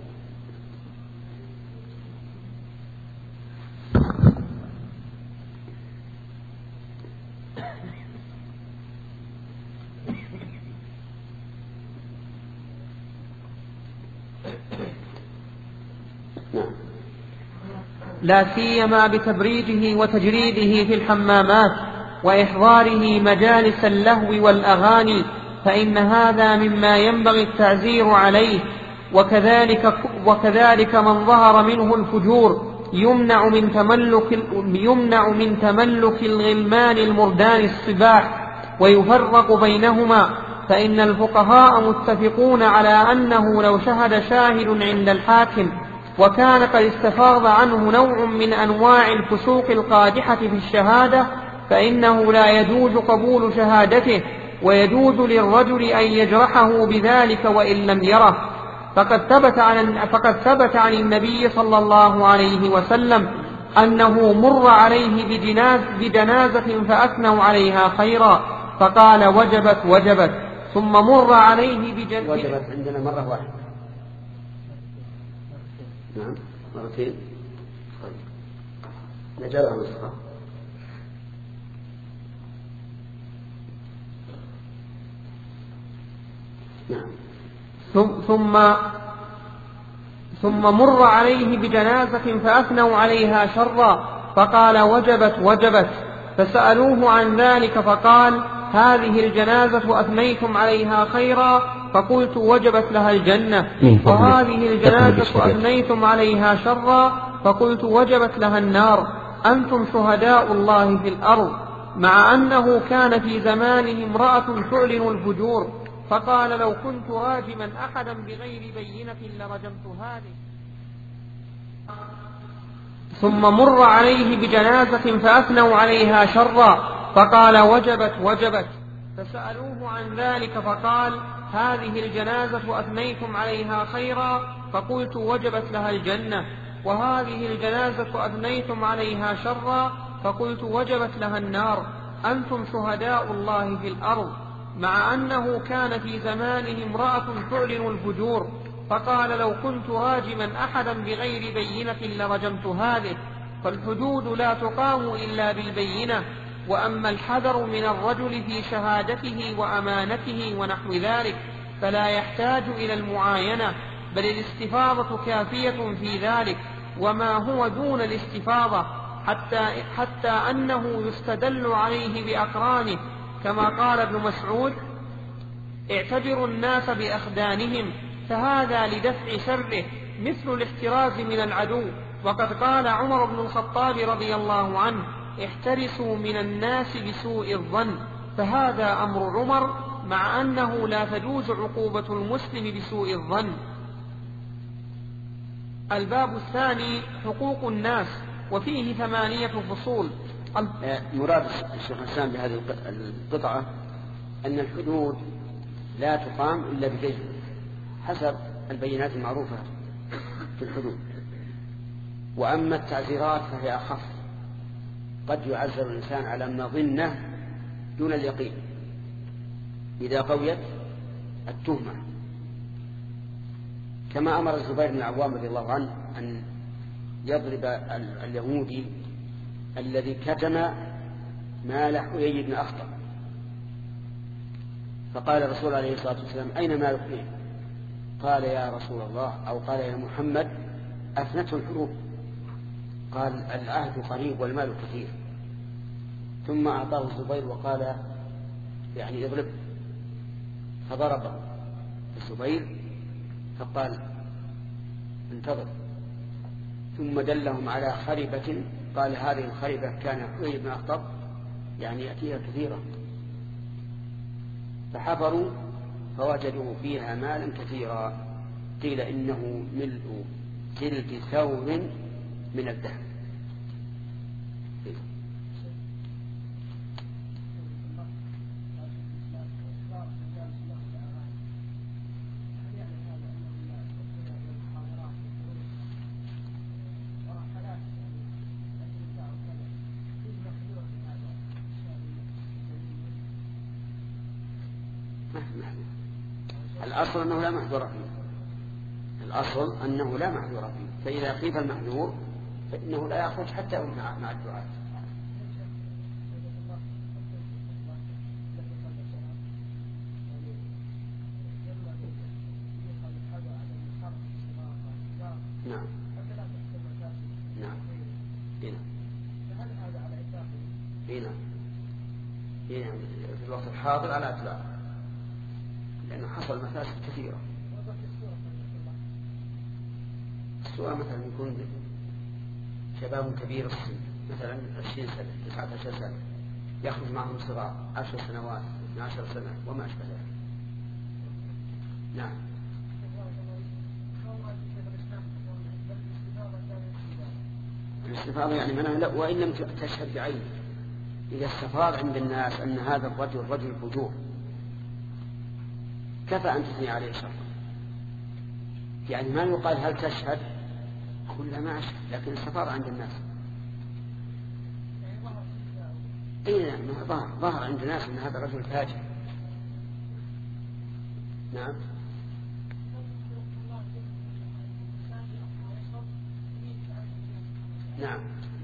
لا سيما بتبريجه وتجريده في الحمامات وإحضاره مجالس اللهو والأغاني، فإن هذا مما ينبغي التعزير عليه. وكذلك, وكذلك من ظهر منه الفجور يمنع من تملك يمنع من تملك الغلمان المردان الصباح ويفرق بينهما، فإن الفقهاء متفقون على أنه لو شهد شاهد عند الحاكم وكان قد استفاض عنه نوع من أنواع الفسوق القادحة في الشهادة فإنه لا يجوز قبول شهادته، ويجوز للرجل أن يجرحه بذلك وإن لم يره. فقد ثبت عن, فقد ثبت عن النبي صلى الله عليه وسلم أنه مر عليه بجناز بجنازة فأثنوا عليها خيرا فقال وجبت وجبت، ثم مر عليه بجنازة وجبت عندنا مرة واحدة. نعم مرتين. طيب نجرها نسخة. نعم. ثم ثم مر عليه بجنازة فأثنوا عليها شرا فقال وجبت وجبت، فسألوه عن ذلك فقال هذه الجنازة أثنيتم عليها خيرا فقلت وجبت لها الجنة، وهذه الجنازة أثنيتم عليها شرا فقلت وجبت لها النار، أنتم شهداء الله في الأرض. مع أنه كان في زمانه امرأة تعلن الفجور، فقال لو كنت راجما أحدا بغير بينة لرجمت هذه. ثم مر عليه بجنازة فأثنوا عليها شرا فقال وجبت وجبت، فسألوه عن ذلك فقال هذه الجنازة أثنيتم عليها خيرا فقلت وجبت لها الجنة، وهذه الجنازة أثنيتم عليها شرا فقلت وجبت لها النار، أنتم شهداء الله في الأرض. مع أنه كان في زمانه امرأة تعلن الفجور، فقال لو كنت راجما أحدا بغير بينة لرجمت هذه. فالحدود لا تقام إلا بالبينة، وأما الحذر من الرجل في شهادته وأمانته ونحو ذلك فلا يحتاج إلى المعاينة، بل الاستفاضة كافية في ذلك، وما هو دون الاستفاضة حتى, حتى أنه يستدل عليه بأقرانه، كما قال ابن مسعود اعتبروا الناس بأخدانهم، فهذا لدفع شره مثل الاحتراز من العدو. وقد قال عمر بن الخطاب رضي الله عنه احترسوا من الناس بسوء الظن، فهذا أمر عمر، مع أنه لا تجوز عقوبة المسلم بسوء الظن. الباب الثاني حقوق الناس، وفيه ثمانية فصول. مراد الشيخ الإسلام بهذه القطعة أن الحدود لا تقام إلا ببينة حسب البينات المعروفة في الحدود، وأما التعزيرات فهي أخف، قد يعزر الإنسان على مظنة دون اليقين إذا قويت التهمة، كما أمر الزبير بن العوام رضي الله عنه أن يضرب اليهودي الذي كتم مال حيي بن أخطب، فقال الرسول عليه الصلاة والسلام أين مال حيي؟ قال يا رسول الله أو قال يا محمد أفنته الحروب، قال العهد قريب والمال كثير، ثم أعطاه الزبير وقال يعني اضرب، فضرب الزبير فقال انتظر، ثم دلهم على خربة، قال هذه الخربة كان حيي بن أخطب يعني يأتيها كثيرا، فحفروا فوجدوا فيها مالا كثيرا، قيل إنه ملء جلد ثور من الذهب. الأصل أنه لا محذور فيه، الأصل أنه لا محذور فيه، فإذا خيف المحذور فإنه لا يخرج حتى مع الدعاء. نعم نعم هنا هنا هنا في الوقت الحاضر على أتباعه، لأنه حصل مفاسد كثيرة. السؤال مثلا يكون شباب كبير السن مثلا عشرين سنة تسعة عشر سنة يخرج معهم صغار عشر سنوات اثنتا عشرة سنة وما أشبه ذلك. نعم. الاستفاضة يعني منها لا، وإن لم تشهد بعينه. إذا استفاض عند الناس أن هذا الرجل رجل فجور كفى أن تثني عليه شر، يعني ما يقال هل تشهد كل ما أشهد، لكن استفاض عند الناس. إيه ظهر ظهر عند الناس أن هذا رجل فاجر. نعم. نعم.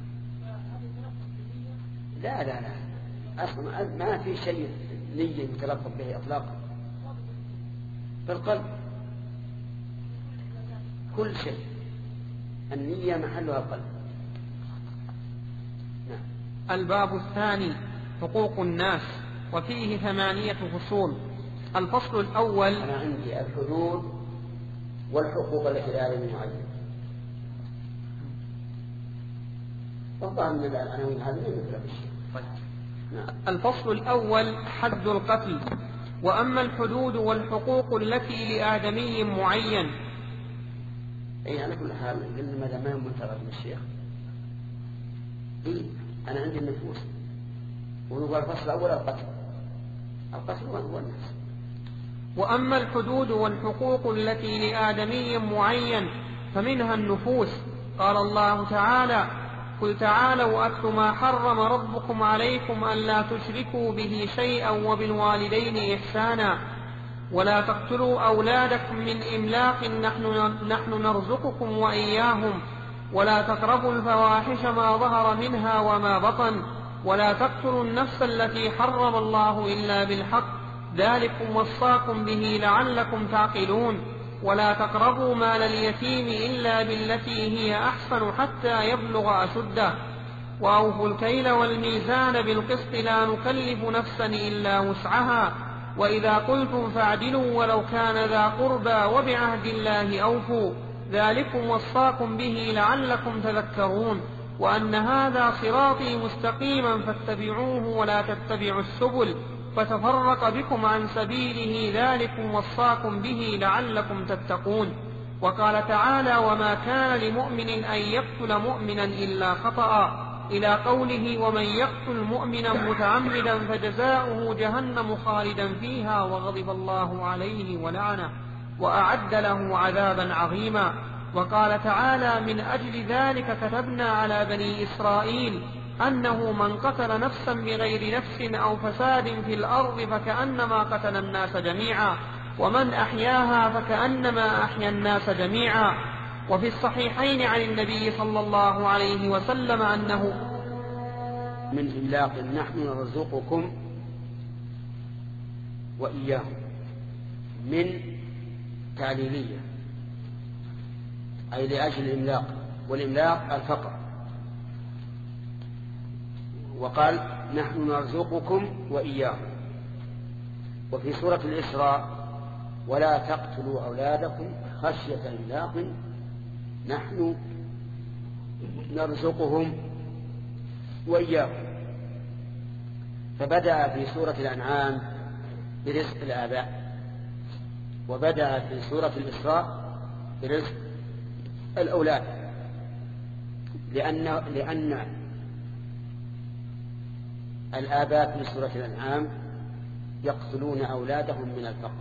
لا لا لا أصلا ما في شيء نية يتلفظ به إطلاقا بالقلب، كل شيء النية محلها القلب. نعم. الباب الثاني حقوق الناس، وفيه ثمانية فصول. الفصل الأول أنا عندي الحدود والحقوق التي لا يعلم معين. طبعا من العناوين هذه مثل الشيء. نعم. الفصل الأول حد القتل. وأما الحدود والحقوق التي لآدمي معين. أي على كل حال لأن ماذا ما منتظر من الشيخ. إيه أنا عندي النفوس، ونقول الفصل الأول القتل. القتل هو الناس. وأما الحدود والحقوق التي لآدمي معين فمنها النفوس. قال الله تعالى: قل تعالوا أتل ما حرم ربكم عليكم ألا تشركوا به شيئا وبالوالدين إحسانا ولا تقتلوا أولادكم من إملاق نحن, نحن نرزقكم وإياهم ولا تقربوا الفواحش ما ظهر منها وما بطن ولا تقتلوا النفس التي حرم الله إلا بالحق ذلكم وصاكم به لعلكم تعقلون ولا تقربوا مال اليتيم إلا بالتي هي أحسن حتى يبلغ أشده وأوفوا الكيل والميزان بالقسط لا نكلف نفسا إلا وسعها وإذا قلتم فاعدلوا ولو كان ذا قربى وبعهد الله أوفوا ذلكم وصاكم به لعلكم تذكرون وأن هذا صراطي مستقيما فاتبعوه ولا تتبعوا السبل فتفرق بكم عن سبيله ذلكم وصاكم به لعلكم تتقون. وقال تعالى: وما كان لمؤمن أن يقتل مؤمنا إلا خطأ إلى قوله: ومن يقتل مؤمنا متعمدا فجزاؤه جهنم خالدا فيها وغضب الله عليه ولعنه وأعد له عذابا عظيما. وقال تعالى: من أجل ذلك كتبنا على بني إسرائيل أنه من قتل نفسا بغير نفس أو فساد في الأرض فكأنما قتل الناس جميعا ومن أحياها فكأنما أحيا الناس جميعا. وفي الصحيحين عن النبي صلى الله عليه وسلم أنه من إملاق نحن نرزقكم وإياهم من تعليلية أي لأجل الإملاق، والإملاق الفقر. وقال نحن نرزقكم وإياهم. وفي سورة الإسراء ولا تقتلوا أولادكم خشية إملاق نحن نرزقهم وإياهم. فبدأ في سورة الأنعام برزق الآباء، وبدأ في سورة الإسراء برزق الأولاد، لأن لأن الآباء في سورة الأنعام يقتلون أولادهم من الفقر،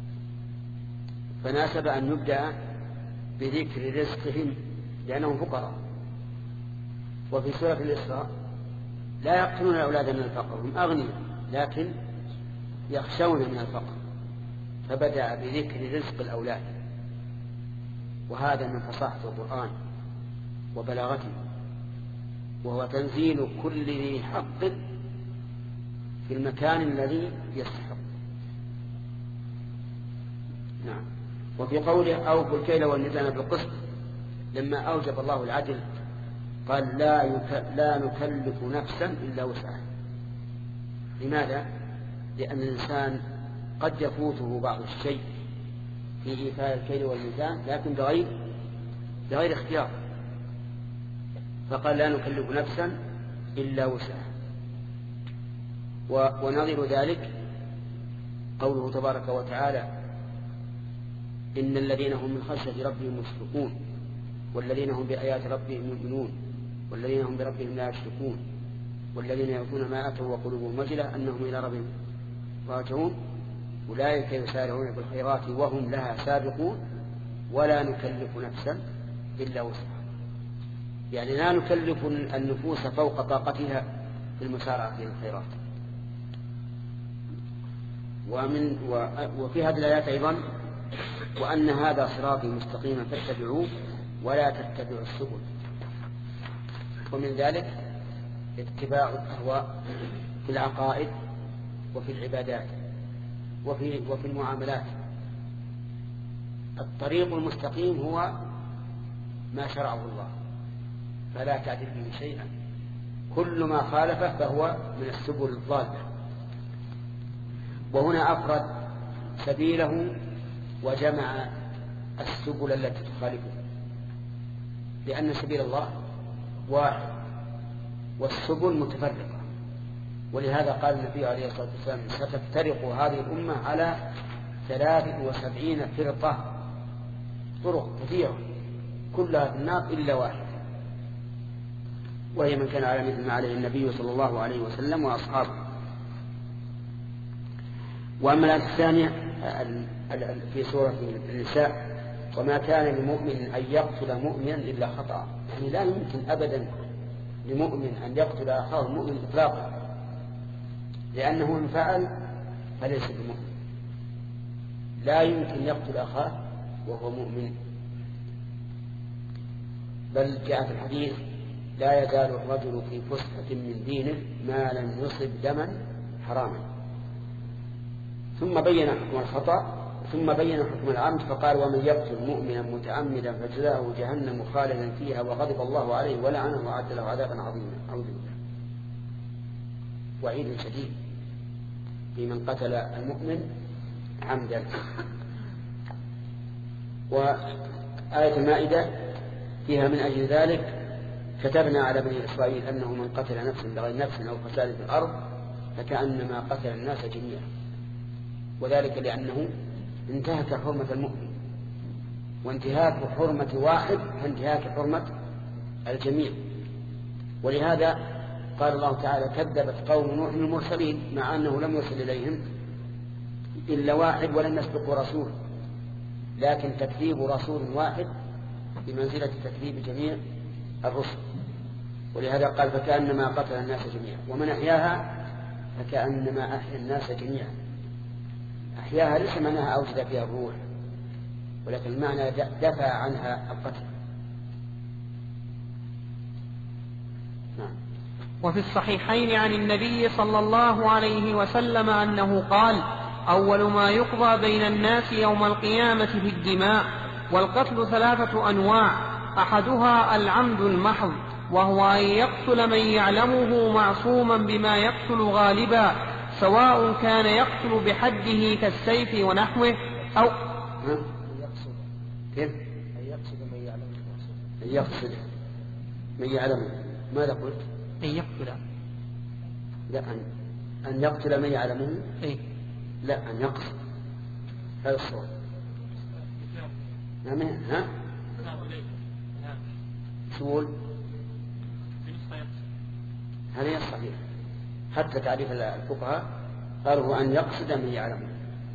فناسب أن يبدأ بذكر رزقهم لأنهم فقراء. وفي سورة الإسراء لا يقتلون الأولاد من الفقر، هم أغنياء لكن يخشون من الفقر، فبدأ بذكر رزق الأولاد. وهذا من فصاحة القرآن وبلاغته، وهو تنزيل كل ذي حق في المكان الذي يستحق. نعم. وفي قوله أوفوا الكيل والميزان بالقسط لما أوجب الله العدل قال لا, يك... لا نكلف نفسا إلا وسعها. لماذا؟ لأن الإنسان قد يفوته بعض الشيء في إيفاء الكيل والميزان لكن بغير بغير اختيار. فقال لا نكلف نفسا إلا وسعها. ونظير ذلك قوله تبارك وتعالى إن الذين هم من خشية ربهم مشفقون والذين هم بآيات ربهم يؤمنون والذين هم بربهم لا يشركون والذين يؤتون ما آتوا وقلوبهم وجلة أنهم إلى ربهم راجعون أولئك يسارعون بالخيرات وهم لها سابقون ولا نكلف نفسا إلا وسعها. يعني لا نكلف النفوس فوق طاقتها في المسارعة في الخيرات. ومن وفي هذه الآيات أيضا وأن هذا صراطي مستقيما فاتبعوه ولا تتبعوا السبل. ومن ذلك اتباع الأهواء في العقائد وفي العبادات وفي, وفي المعاملات. الطريق المستقيم هو ما شرعه الله فلا تعدل به شيئا، كل ما خالفه فهو من السبل الضالة. وهنا أفرد سبيله وجمع السبل التي تخالفه، لأن سبيل الله واحد والسبل متفرقة. ولهذا قال النبي عليه الصلاة والسلام ستفترق هذه الأمة على ثلاث وسبعين فرقة، طرق كثيرة كلها في النار إلا واحدة، وهي من كان على مثل ما عليه النبي صلى الله عليه وسلم وأصحابه. وأما الآية الثانية في سورة النساء وما كان لمؤمن أن يقتل مؤمنا إلا خطأ، يعني لا يمكن أبدا لمؤمن أن يقتل أخاه المؤمن إطلاقا، لأنه إن فعل فليس بمؤمن. لا يمكن يقتل أخاه وهو مؤمن. بل جاء في الحديث لا يزال الرجل في فسحة من دينه ما لم يصب دما حراما. ثم بين حكم الخطأ ثم بين حكم العمد فقال ومن يقتل مؤمنا متعمدا فجزاؤه جهنم خالدا فيها وغضب الله عليه ولعنه وأعد له عذابا عظيما. أعوذ بالله. وعيد شديد لمن قتل المؤمن عمدا. وآية المائدة فيها من أجل ذلك كتبنا على بني إسرائيل أنه من قتل نفسا بغير نفس أو فساد في الأرض فكأنما قتل الناس جميعا، وذلك لأنه انتهك حرمة المؤمن، وانتهاك حرمة واحد كانتهاك حرمة الجميع. ولهذا قال الله تعالى كذبت قوم نوح المرسلين مع أنه لم يرسل إليهم إلا واحد ولم يسبق رسول، لكن تكذيب رسول واحد بمنزلة تكذيب جميع الرسل. ولهذا قال فكأنما قتل الناس جميعا، ومن أحياها فكأنما أحيا الناس جميعا. أحياها ليس معناها أوجد فيها الروح، ولكن المعنى دفع عنها القتل. نعم. وفي الصحيحين عن النبي صلى الله عليه وسلم أنه قال أول ما يقضى بين الناس يوم القيامة في الدماء، والقتل ثلاثة أنواع، أحدها العمد المحض وهو أن يقتل من يعلمه معصوما بما يقتل غالبا سواء كان يقتل بحده كالسيف ونحوه أو يقصد كيف؟ أن يقصد من يعلمه معصوما. أن يقصد من يعلمه. ماذا قلت؟ أن يقتل لا أن, أن يقتل من يعلمه. إيه؟ لا أن يقصد. هذا الصواب. نعم. ها؟ سؤول هذا الصحيح. حتى تعريف الفقهاء قالوا أن يقصد من يعلمه.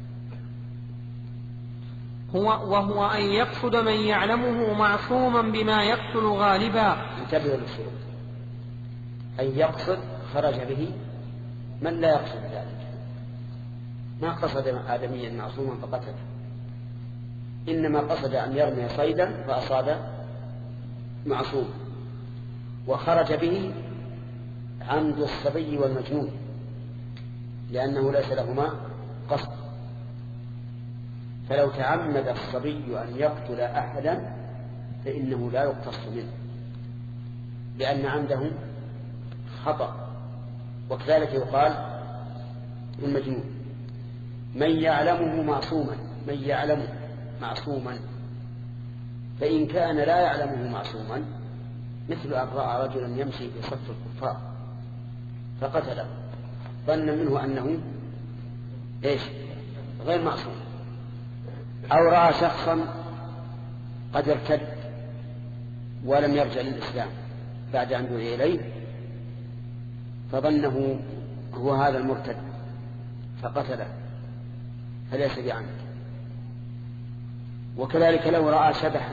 هو وهو أن يقصد من يعلمه معصوما بما يقتل غالبا. انتبهوا للشروط. أن يقصد خرج به من لا يقصد ذلك، ما قصد آدميا معصوما فقتله، إنما قصد أن يرمي صيدا فأصاب معصوم، وخرج به عمد الصبي والمجنون لأنه ليس لهما قصد. فلو تعمد الصبي أن يقتل أحدا فإنه لا يقتص منه لأن عمده خطأ. وكذلك يقال المجنون من يعلمه معصوما، من يعلمه معصوما، فإن كان لا يعلمه معصوما مثل أن رأى رجلا يمشي في صف الكفار فقتله ظن منه أنه إيش غير معصوم، أو رأى شخصا قد ارتد ولم يرجع للإسلام بعد أن دعي إليه فظنه هو هذا المرتد فقتله فليس بعمد. وكذلك لو رأى شبحا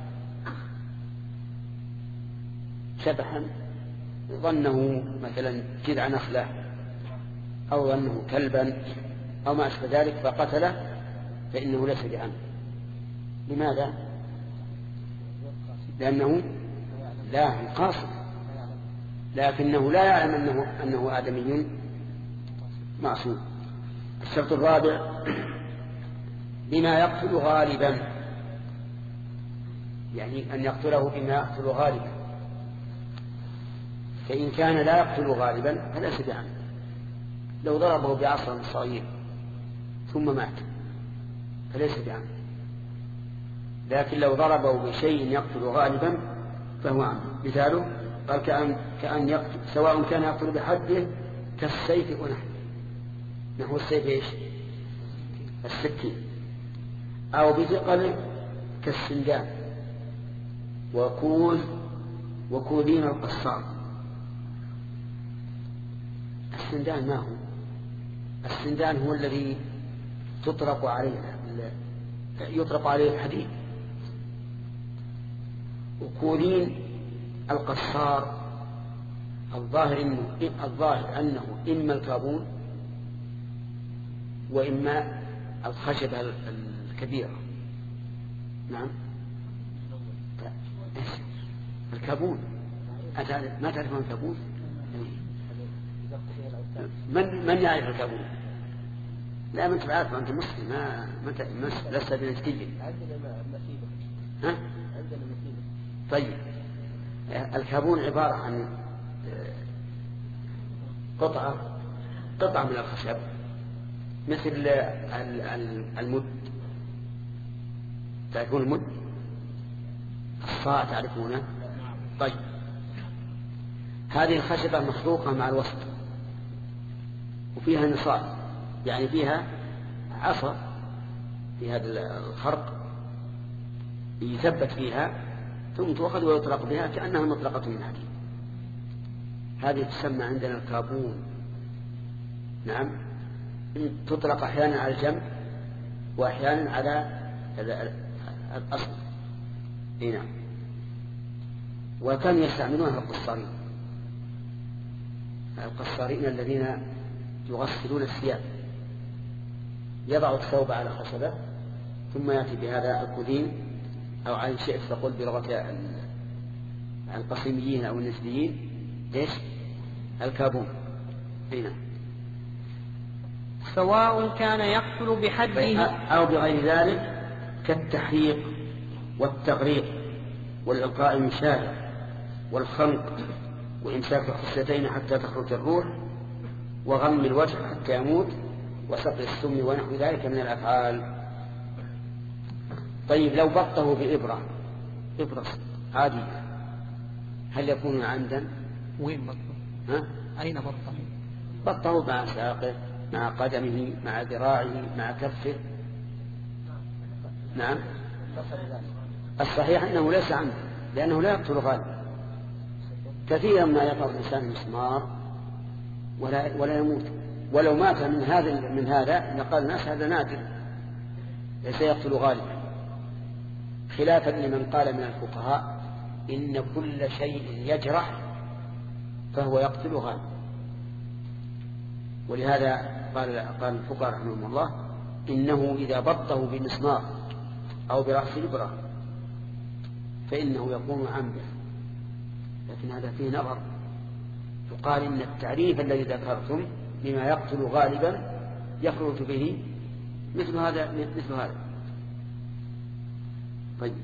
شبحا ظنه مثلا جذع نخلة أو ظنه كلبا أو ما أشبه ذلك فقتله فإنه ليس بعمد. لماذا؟ لأنه لا قاصد، لكنه لا يعلم أنه, أنه آدمي معصوم. الشرط الرابع بما يقتل غالبا، يعني أن يقتله بما يقتل غالبا، فإن كان لا يقتل غالبا فليس بعمد. لو ضربه بعصا صغير ثم مات فليس بعمد، لكن لو ضربه بشيء يقتل غالبا فهو عمد. مثاله قال كأن, كأن يقتل سواء كان يقتل بحده كالسيف ونحو نحو السيف إيش السكين، أو بثقل كالسندان وكوز وكودين القصار. السندان ما هو؟ السندان هو الذي تطرق عليه يطرق عليه الحديد. وكودين القصار الظاهر إنه الظاهر أنه إما الكابون وإما الخشبة الكبيرة. نعم الكابون. ما تعرفون الكابون؟ من من يعرف الكابون؟ لا من تعرفه أنت مسلم ما ما لست بنتيجة. ها؟ طيب الكابون عبارة عن قطعة قطعة من الخشب مثل المد. تعرفون المد؟ الصاع تعرفونه؟ طيب هذه الخشبة مخلوقة مع الوسط وفيها نصال، يعني فيها عصا في هذا الخرق يثبت فيها ثم تؤخذ ويطلق بها كأنها مطلقة من حديد. هذه تسمى عندنا الكابون. نعم تطلق أحيانا على الجنب وأحيانا على الأصل. نعم. وكانوا يستعملونها القصارين القصارين الذين يغسلون الثياب، يضع الثوب على خشبة ثم يأتي بهذا الكودين أو على شيء تقول بلغة القصيميين أو النسبيين إيش الكابون. هنا سواء كان يقتل بحده أو بغير ذلك كالتحريق والتغريق والإلقاء من شارع والخنق وإمساك الخصيتين حتى تخرج الروح وغم الوجه حتى يموت وسقي السم ونحو ذلك من الأفعال. طيب لو بطه بإبرة إبرة عادية هل يكون عمدا؟ وين بطه؟ ها؟ أين بطه؟ بطه مع ساقه مع قدمه مع ذراعه مع كفه. نعم الصحيح أنه ليس عمدا لأنه لا يقتل غالبا. كثيرا ما يقع الإنسان مسمار ولا, ولا يموت، ولو مات من هذا من هذا لقال الناس هذا نادر ليس يقتل غالبا، خلافا لمن قال من الفقهاء إن كل شيء يجرح فهو يقتل غالبا. ولهذا قال قال الفقهاء رحمهم الله إنه إذا بطه بمسمار أو برأس إبرة فإنه يكون عمدا. لكن هذا فيه نظر. يقال إن التعريف الذي ذكرتم بما يقتل غالبا يخرج به مثل هذا مثل هذا. طيب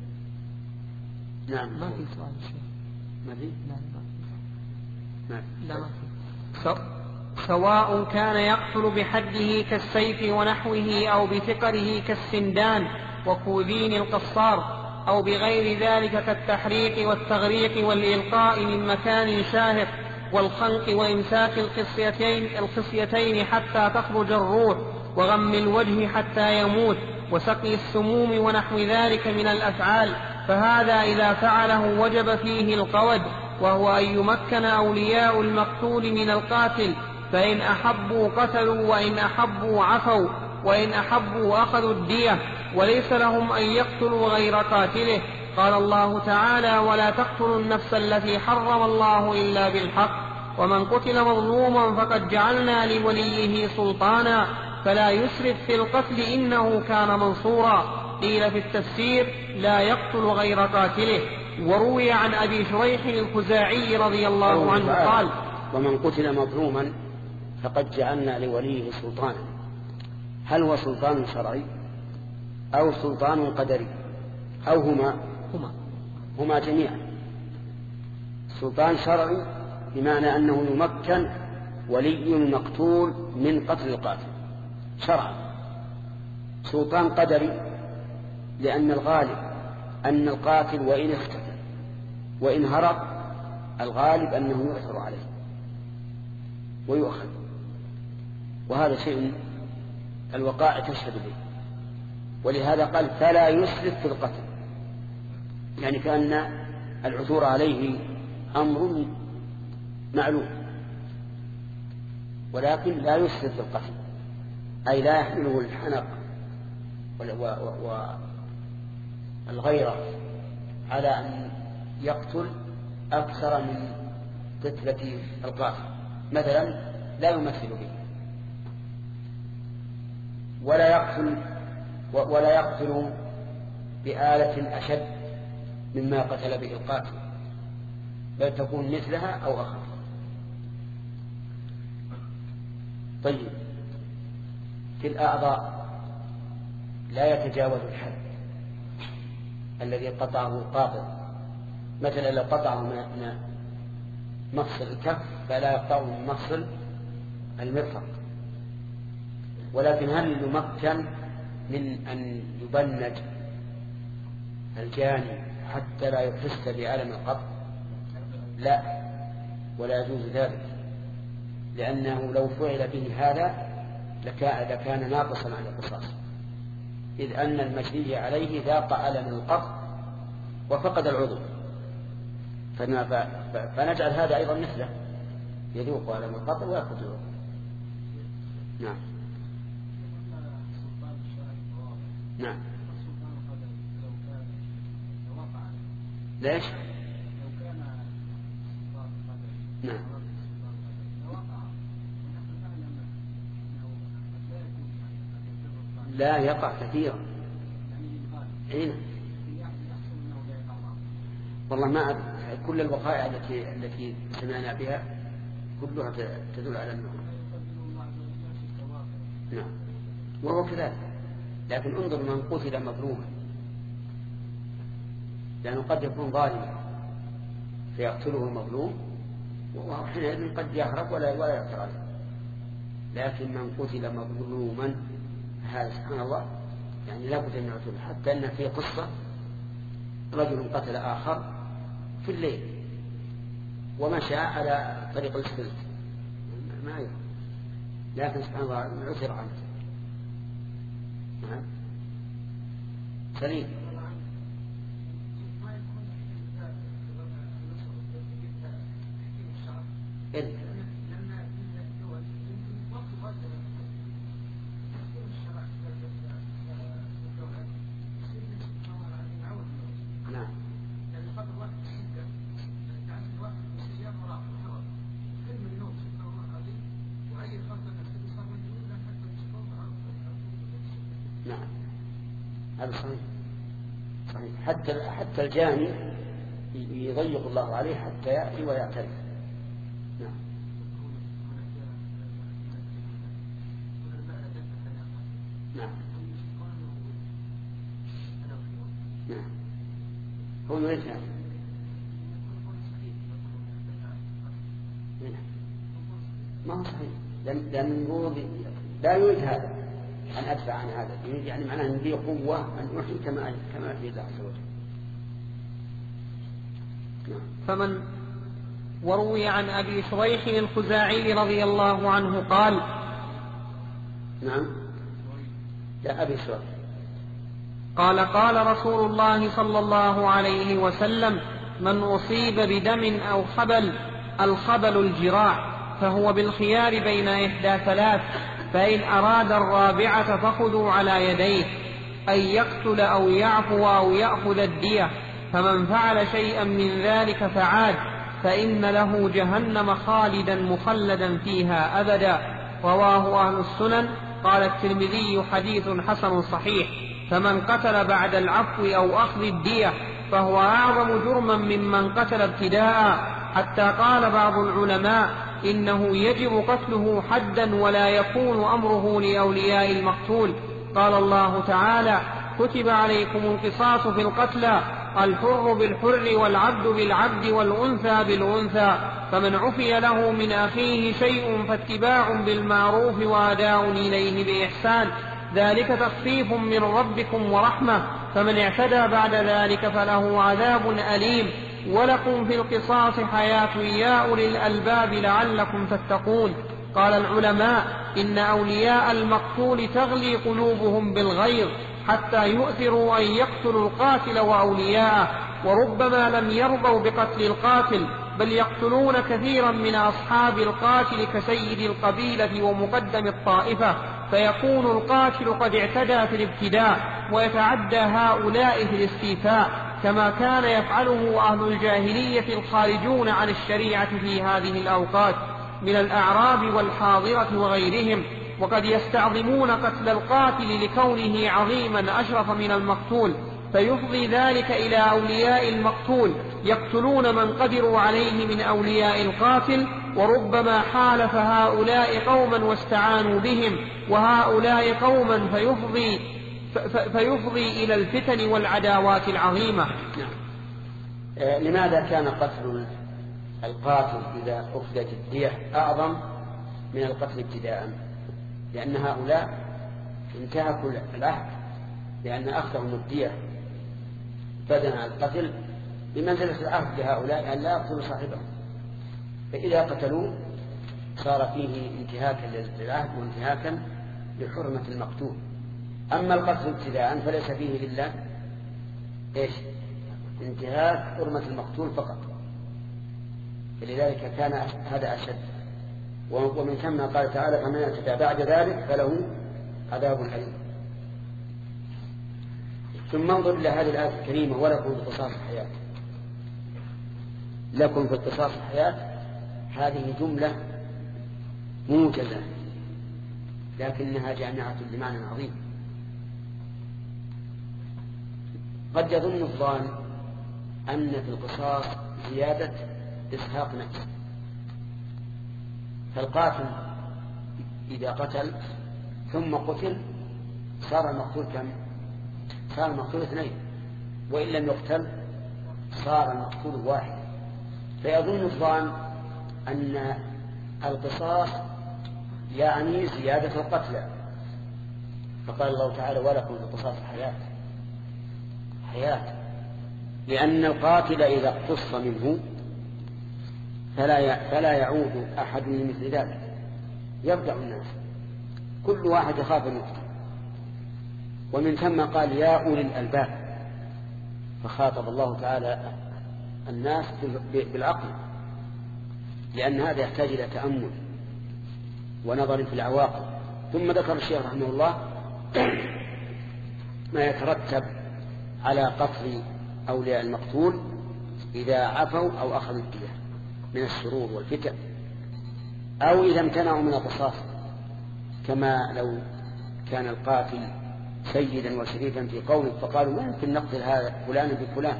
نعم ما في سؤال شيء. ما في؟ لا لا ما في. سواء كان يقتل بحده كالسيف ونحوه أو بثقله كالسندان وكوذين القصار أو بغير ذلك كالتحريق والتغريق والإلقاء من مكان شاهق والخنق وإمساك الخصيتين, الخصيتين حتى تخرج الروح وغم الوجه حتى يموت وسقي السموم ونحو ذلك من الأفعال، فهذا إذا فعله وجب فيه القود، وهو أن يمكن أولياء المقتول من القاتل، فإن أحبوا قتلوا وإن أحبوا عفوا وإن أحبوا أخذوا الدية، وليس لهم أن يقتلوا غير قاتله. قال الله تعالى: ولا تقتلوا النفس التي حرم الله إلا بالحق، ومن قتل مظلوما فقد جعلنا لوليه سلطانا فلا يسرف في القتل إنه كان منصورا. قيل في التفسير: لا يقتل غير قاتله. وروي عن أبي شريح الخزاعي رضي الله عنه قال: ومن قتل مظلوما فقد جعلنا لوليه سلطانا. هل هو سلطان شرعي أو سلطان قدري أو هما هما, هما جميعا؟ سلطان شرعي بمعنى أنه يمكن ولي المقتول من قتل القاتل شرعا. سلطان قدري لأن الغالب أن القاتل وإن اختفى وإن هرب الغالب أنه يؤثر عليه ويؤخذ، وهذا شيء الوقائع تشهد به. ولهذا قال: فلا يسرف في القتل، يعني كأن العثور عليه أمر معلوم، ولكن لا يسرف في القتل، أي لا يحمله الحنق والغيرة على أن يقتل أكثر من قتلة القاتل، مثلا لا يمثل به، ولا يقتل ولا يقتل بآلة أشد مما قتل به القاتل، بل تكون مثلها أو أخف. طيب، في الأعضاء لا يتجاوز الحد الذي قطعه القاطع، مثلا لو قطعه من مفصل الكف فلا يقطعه من مفصل المرفق. ولكن هل يمكن من أن يبنج الجاني حتى لا يحس بألم القطع؟ لا، ولا يجوز ذلك، لأنه لو فعل به هذا لكان ناقصا عن القصاص، إذ أن المجني عليه ذاق ألم القطع وفقد العضو، فنجعل هذا أيضا مثله، يذوق ألم القطع ويأخذ العضو. نعم نعم. ليش؟ نعم. لا يقع كثيرا. حين والله ما أعرف، كل الوقائع التي التي سمعنا بها كلها تدل على أنه نعم، وهو كذلك. لكن انظر من قتل مظلوما، لأنه قد يكون ظالما فيقتله المظلوم، وهو حينئذ قد يهرب ولا ولا يقتل عليه. لكن من قتل مظلوما هذا سبحان الله يعني لا بد من يقتله. حتى أن في قصة رجل قتل آخر في الليل ومشى على طريق السلك ما يرى، لكن سبحان الله عثر عنه. نعم سليم. إيه؟ نعم. نعم هذا صحيح صحيح. حتى حتى الجاني يضيق الله عليه حتى يأتي ويعترف. نعم نعم نعم. هو يريد هذا. ما هو صحيح، لأن لا يريد هذا أن أدفع عن هذا، يريد يعني معناه أن لي قوة أن أحيي كما كما يريد الله عز وجل. فمن وروي عن أبي شريح الخزاعي رضي الله عنه قال نعم لا أبي شريح قال قال رسول الله صلى الله عليه وسلم من أصيب بدم أو خبل الخبل الجراح فهو بالخيار بين إحدى ثلاث فإن أراد الرابعة فخذوا على يديه أن يقتل أو يعفو أو يأخذ الدية فمن فعل شيئا من ذلك فعاد فإن له جهنم خالدا مخلدا فيها أبدا. رواه أهل السنن. قال الترمذي حديث حسن صحيح. فمن قتل بعد العفو أو أخذ الدية فهو أعظم جرما ممن قتل ابتداء، حتى قال بعض العلماء إنه يجب قتله حدا ولا يكون أمره لأولياء المقتول. قال الله تعالى كتب عليكم القصاص في القتلى الحر بالحر والعبد بالعبد والأنثى بالأنثى فمن عفي له من أخيه شيء فاتباع بالمعروف وأداء إليه بإحسان ذلك تخفيف من ربكم ورحمة فمن اعتدى بعد ذلك فله عذاب أليم. ولكم في القصاص حياة يا أولي الألباب لعلكم تتقون. قال العلماء إن أولياء المقتول تغلي قلوبهم بالغيظ حتى يؤثروا أن يقتلوا القاتل وأولياءه، وربما لم يرضوا بقتل القاتل بل يقتلون كثيرا من أصحاب القاتل كسيد القبيلة ومقدم الطائفة، فيكون القاتل قد اعتدى في الابتداء ويتعدى هؤلاء في الاستيفاء كما كان يفعله أهل الجاهلية الخارجون عن الشريعة في هذه الأوقات من الأعراب والحاضرة وغيرهم، وقد يستعظمون قتل القاتل لكونه عظيما أشرف من المقتول، فيفضي ذلك إلى أولياء المقتول يقتلون من قدروا عليه من أولياء القاتل، وربما حالف هؤلاء قوما واستعانوا بهم وهؤلاء قوما فيفضي, فيفضي إلى الفتن والعداوات العظيمة. لماذا كان قتل القاتل إذا أخذت الدية أعظم من القتل ابتداء؟ لأن هؤلاء انتهكوا العهد، لأن أخذهم الدية بدنا القتل بمنزلة العهد لهؤلاء أن لا يقتلوا صاحبهم، فإذا قتلوا صار فيه انتهاكا للعهد وانتهاكا لحرمة المقتول. أما القتل ابتداء فليس فيه إلا إيش؟ انتهاك حرمة المقتول فقط، فلذلك كان هذا أشد. ومن ثم قال تعالى فمن اعتدى بعد ذلك فله عذاب أليم. ثم انظر إلى هذه الآية الكريمة ولكم في القصاص الحياة. لكم في القصاص الحياة هذه جملة موجزة لكنها جامعة لمعنى عظيم. قد يظن الظان أن في القصاص زيادة إسحاق نفس، فالقاتل إذا قتل ثم قتل صار المقتول كم؟ صار المقتول اثنين، وإن لم يقتل صار المقتول واحد. فيظن الظان أن القصاص يعني زيادة القتلى، فقال الله تعالى ولكم في القصاص حياة حياة لأن القاتل إذا اقتص منه فلا فلا يعود أحد لمثل ذلك، يرجع الناس كل واحد يخاف أن يقتل. ومن ثم قال يا أولي الألباب، فخاطب الله تعالى الناس بالعقل، لأن هذا يحتاج إلى تأمل ونظر في العواقب. ثم ذكر الشيخ رحمه الله ما يترتب على قتل أولياء المقتول إذا عفوا أو أخذوا الدية من الشرور والفتن، أو إذا امتنعوا من القصاص، كما لو كان القاتل سيدا وشريفا في قوله فقالوا ما يمكن نقتل هذا فلان بفلان،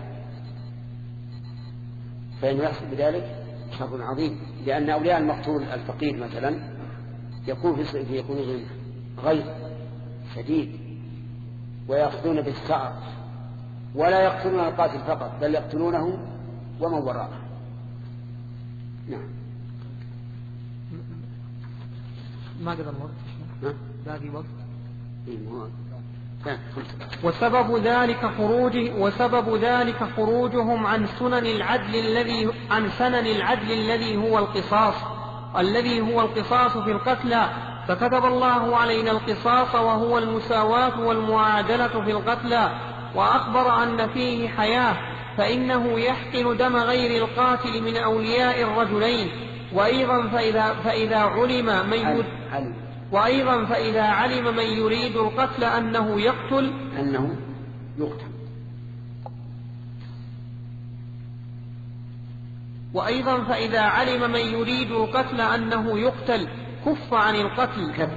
فإن يحصل بذلك شر عظيم. لأن أولياء المقتول الفقير مثلا يكون في قلوبهم غيظ شديد ويأخذون بالثأر، ولا يقتلون القاتل فقط بل يقتلونه ومن وراءه. نعم. ما قدر الوقت؟ باقي وقت؟ إيه وسبب ذلك خروجه وسبب ذلك خروجهم عن سنن العدل الذي عن سنن العدل الذي هو القصاص الذي هو القصاص في القتلى، فكتب الله علينا القصاص وهو المساواة والمعادلة في القتلى، وأخبر أن فيه حياة، فإنه يحقن دم غير القاتل من أولياء الرجلين. وأيضا فإذا, فإذا علم من يريد وأيضا فإذا علم من يريد القتل أنه يقتل أنه يقتل وأيضا فإذا علم من يريد القتل أنه يقتل كف عن القتل كف,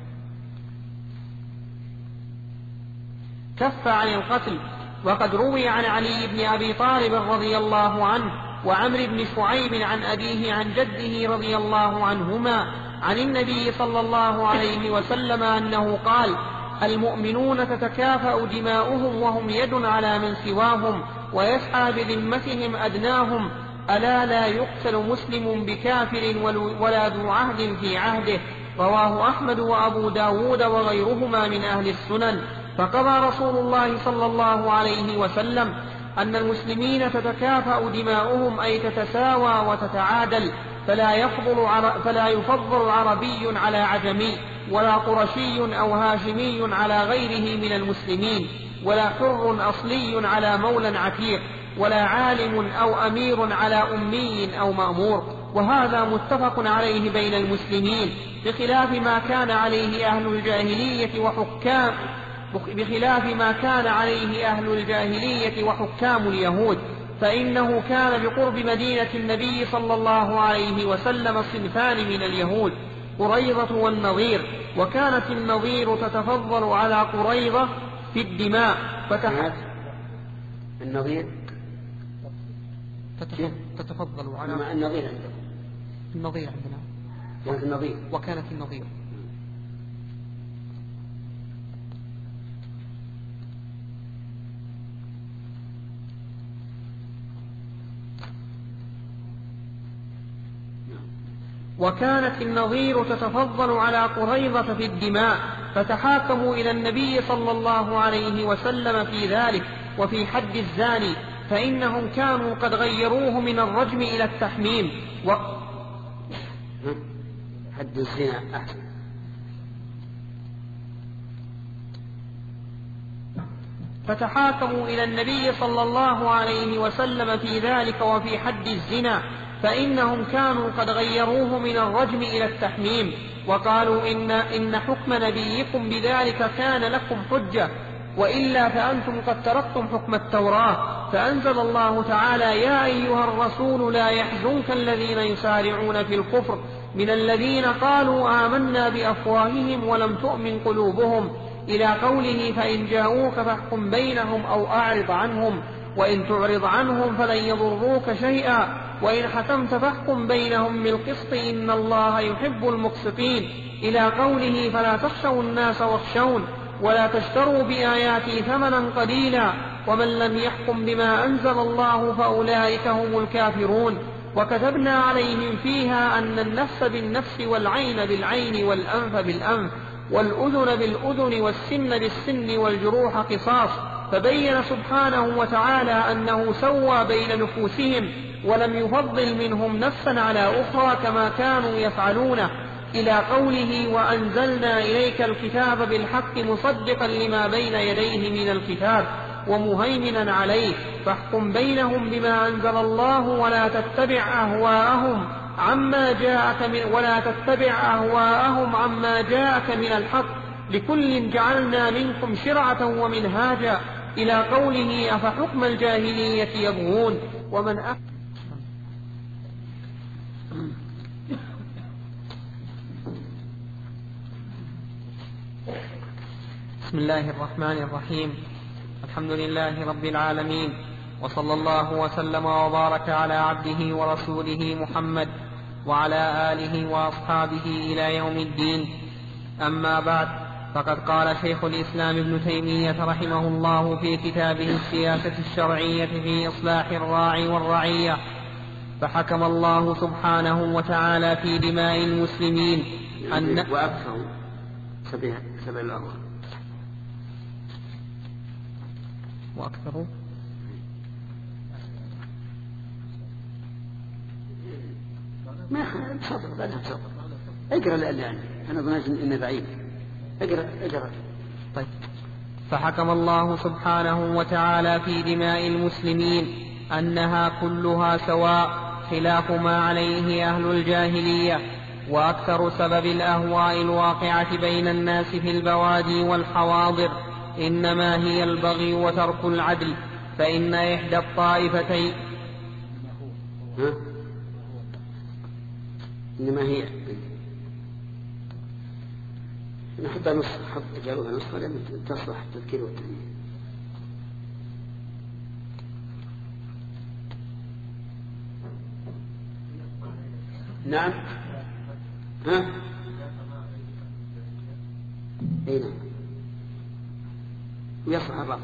كف عن القتل. وقد روي عن علي بن أبي طالب رضي الله عنه وعمر بن شعيب عن أبيه عن جده رضي الله عنهما عن النبي صلى الله عليه وسلم أنه قال: المؤمنون تتكافأ دماؤهم وهم يد على من سواهم ويسعى بذمتهم أدناهم، ألا لا يقتل مسلم بكافر ولا ذو عهد في عهده. رواه أحمد وأبو داود وغيرهما من أهل السنن. فقضى رسول الله صلى الله عليه وسلم أن المسلمين تتكافأ دماؤهم أي تتساوى وتتعادل، فلا يفضل, فلا يفضل عربي على عجمي ولا قرشي أو هاشمي على غيره من المسلمين، ولا حر أصلي على مولى عتيق، ولا عالم أو أمير على أمي أو مأمور. وهذا متفق عليه بين المسلمين، بخلاف ما كان عليه أهل الجاهلية وحكام بخلاف ما كان عليه أهل الجاهلية وحكام اليهود، فإنه كان بقرب مدينة النبي صلى الله عليه وسلم صنفان من اليهود، قريظة والنظير، وكانت النظير تتفضل على قريظة في الدماء فتحت النظير تتفضل على النظير عندكم النظير عندنا كانت النظير وكانت النظير وكانت النظير تتفضل على قريظة في الدماء، فتحاكموا إلى النبي صلى الله عليه وسلم في ذلك وفي حد الزاني، فإنهم كانوا قد غيروه من الرجم إلى التحميم و... حد الزنا أحسن. فتحاكموا إلى النبي صلى الله عليه وسلم في ذلك وفي حد الزنا، فإنهم كانوا قد غيروه من الرجم إلى التحميم، وقالوا إن, إن حكم نبيكم بذلك كان لكم حجة، وإلا فأنتم قد تركتم حكم التوراة. فأنزل الله تعالى: يا أيها الرسول لا يحزنك الذين يسارعون في الكفر من الذين قالوا آمنا بأفواههم ولم تؤمن قلوبهم، إلى قوله: فإن جاءوك فاحكم بينهم أو أعرض عنهم، وإن تعرض عنهم فلن يضروك شيئا، وإن حكمت فاحكم بينهم بالقسط إن الله يحب المقسطين، إلى قوله: فلا تخشوا الناس واخشون ولا تشتروا بآياتي ثمنا قليلا ومن لم يحكم بما أنزل الله فأولئك هم الكافرون. وكتبنا عليهم فيها أن النفس بالنفس والعين بالعين والأنف بالأنف والأذن بالأذن والسن بالسن والجروح قصاص. فبين سبحانه وتعالى أنه سوى بين نفوسهم ولم يفضل منهم نفسا على أخرى كما كانوا يفعلون، إلى قوله: وأنزلنا إليك الكتاب بالحق مصدقا لما بين يديه من الكتاب ومهيمنا عليه، فاحكم بينهم بما أنزل الله ولا تتبع أهواءهم عما جاءك من ولا تتبع أهواءهم عما جاءك من الحق، لكل جعلنا منكم شرعة ومنهاجا، إلى قوله: أفحكم الجاهلية يبغون ومن أ... بسم الله الرحمن الرحيم. الحمد لله رب العالمين، وصلى الله وسلم وبارك على عبده ورسوله محمد وعلى آله وأصحابه إلى يوم الدين. أما بعد، فقد قال شيخ الإسلام ابن تيمية رحمه الله في كتابه السياسة الشرعية في إصلاح الراعي والرعية: فحكم الله سبحانه وتعالى في دماء المسلمين أن وأكثر سبع سبع الأول وأكثر. ما تفضل بعدها تفضل اقرأ الآن أنا ظننت إنه ضعيف. اقرأ اقرأ. طيب. فحكم الله سبحانه وتعالى في دماء المسلمين أنها كلها سواء خلاف ما عليه أهل الجاهلية، وأكثر سبب الأهواء الواقعة بين الناس في البوادي والحواضر إنما هي البغي وترك العدل، فإن إحدى الطائفتين ها؟ إنما هي نحط نص حط جاوبها نسخة لم تصلح التذكير والتنمية. نعم. ها؟ أي نعم. ويصلح الرفض.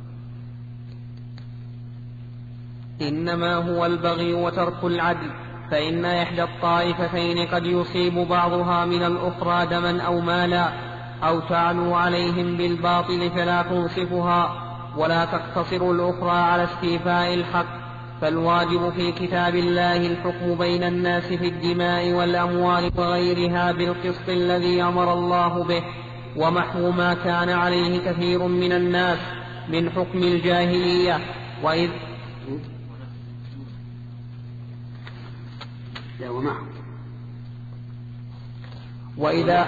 إنما هو البغي وترك العدل، فإن إحدى الطائفتين قد يصيب بعضها من الأخرى دما أو مالا، أو تعلو عليهم بالباطل فلا تنصفها، ولا تقتصر الأخرى على استيفاء الحق. فالواجب في كتاب الله الحكم بين الناس في الدماء والأموال وغيرها بالقسط الذي أمر الله به، ومحو ما كان عليه كثير من الناس من حكم الجاهلية. وإذ ومحو وإذا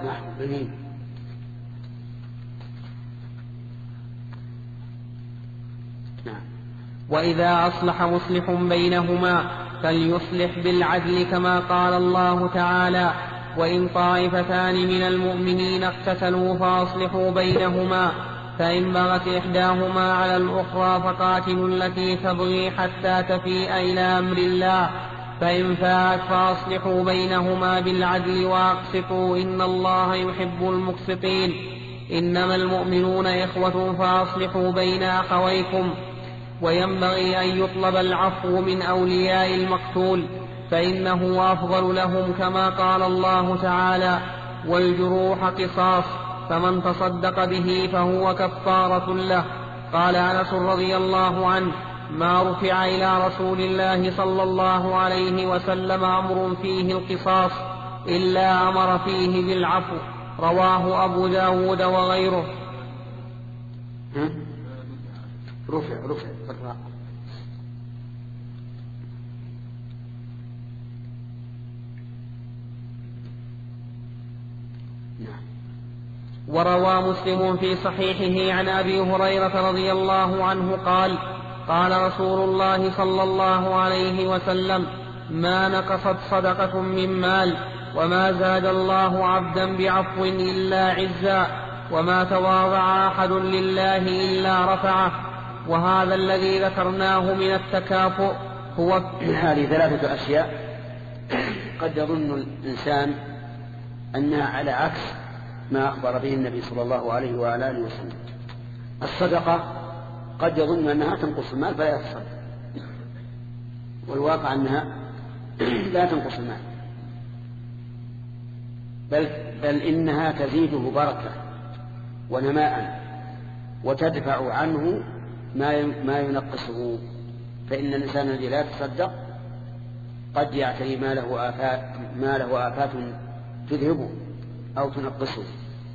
وإذا أصلح مصلح بينهما فليصلح بالعدل، كما قال الله تعالى: وإن طائفتان من المؤمنين اقتتلوا فأصلحوا بينهما، فإن بغت إحداهما على الأخرى فقاتلوا التي تبغي حتى تفيء إلى أمر الله، فإن فاءت فأصلحوا بينهما بالعدل وأقسطوا إن الله يحب المقسطين. إنما المؤمنون إخوة فأصلحوا بين أخويكم. وينبغي أن يطلب العفو من أولياء المقتول، فإنه أفضل لهم، كما قال الله تعالى: والجروح قصاص، فمن تصدق به فهو كفارة له. قال أنس رضي الله عنه: ما رفع إلى رسول الله صلى الله عليه وسلم أمر فيه القصاص إلا أمر فيه بالعفو. رواه أبو داود وغيره. رفع رفع رفع وروى مسلم في صحيحه عن أبي هريرة رضي الله عنه قال: قال رسول الله صلى الله عليه وسلم: ما نقصت صدقة من مال، وما زاد الله عبدا بعفو إلا عزا، وما تواضع أحد لله إلا رفعه. وهذا الذي ذكرناه من التكافؤ هو هذه ثلاثة أشياء قد يظن الإنسان أنها على عكس ما أخبر به النبي صلى الله عليه وعلى آله وسلم. الصدقة قد يظن أنها تنقص المال فلا يتصدق، والواقع أنها لا تنقص المال، بل, بل إنها تزيده بركة ونماء وتدفع عنه ما ينقصه. فإن الإنسان الذي لا يتصدق قد يعتري ما له آفات, ما له آفات تذهبه أو تنقصه.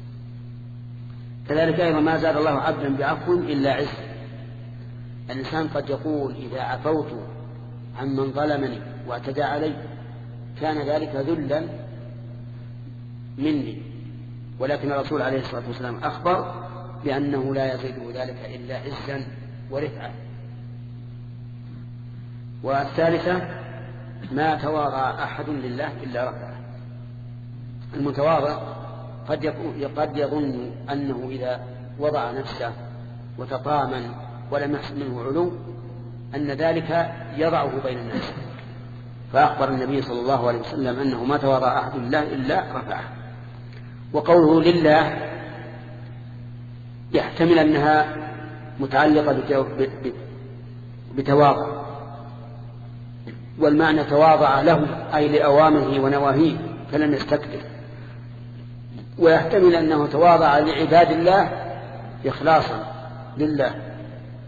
كذلك أيضا ما زاد الله عبدا بعفو إلا عز. الإنسان قد يقول: إذا عفوت عن من ظلمني واعتدى علي كان ذلك ذلا مني، ولكن الرسول عليه الصلاة والسلام أخبر بأنه لا يزيده ذلك إلا عزا ورفعة. والثالثة: ما تواضع أحد لله إلا رفعه. المتواضع قد, قد يظن أنه إذا وضع نفسه وتطامن ولم يحصل منه علو أن ذلك يضعه بين الناس، فأخبر النبي صلى الله عليه وسلم أنه ما تواضع أحد لله إلا رفعه. وقوله لله يحتمل أنها متعلقة بتواضع، والمعنى تواضع له أي لأوامره ونواهيه فلم يستكبر، ويحتمل أنه تواضع لعباد الله إخلاصا لله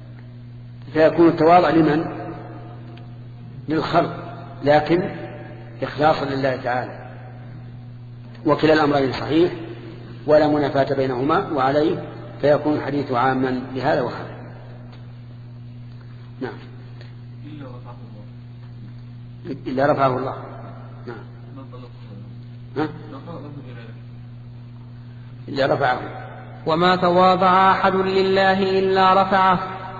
فيكون التواضع لمن؟ للخلق، لكن إخلاصا لله تعالى. وكلا الأمرين صحيح ولا منافاة بينهما، وعليه فيكون الحديث عاما لهذا وهذا. نعم. إلا رفعه الله. نعم. ها؟ إلا رفعه. وما تواضع أحد لله إلا رفعه.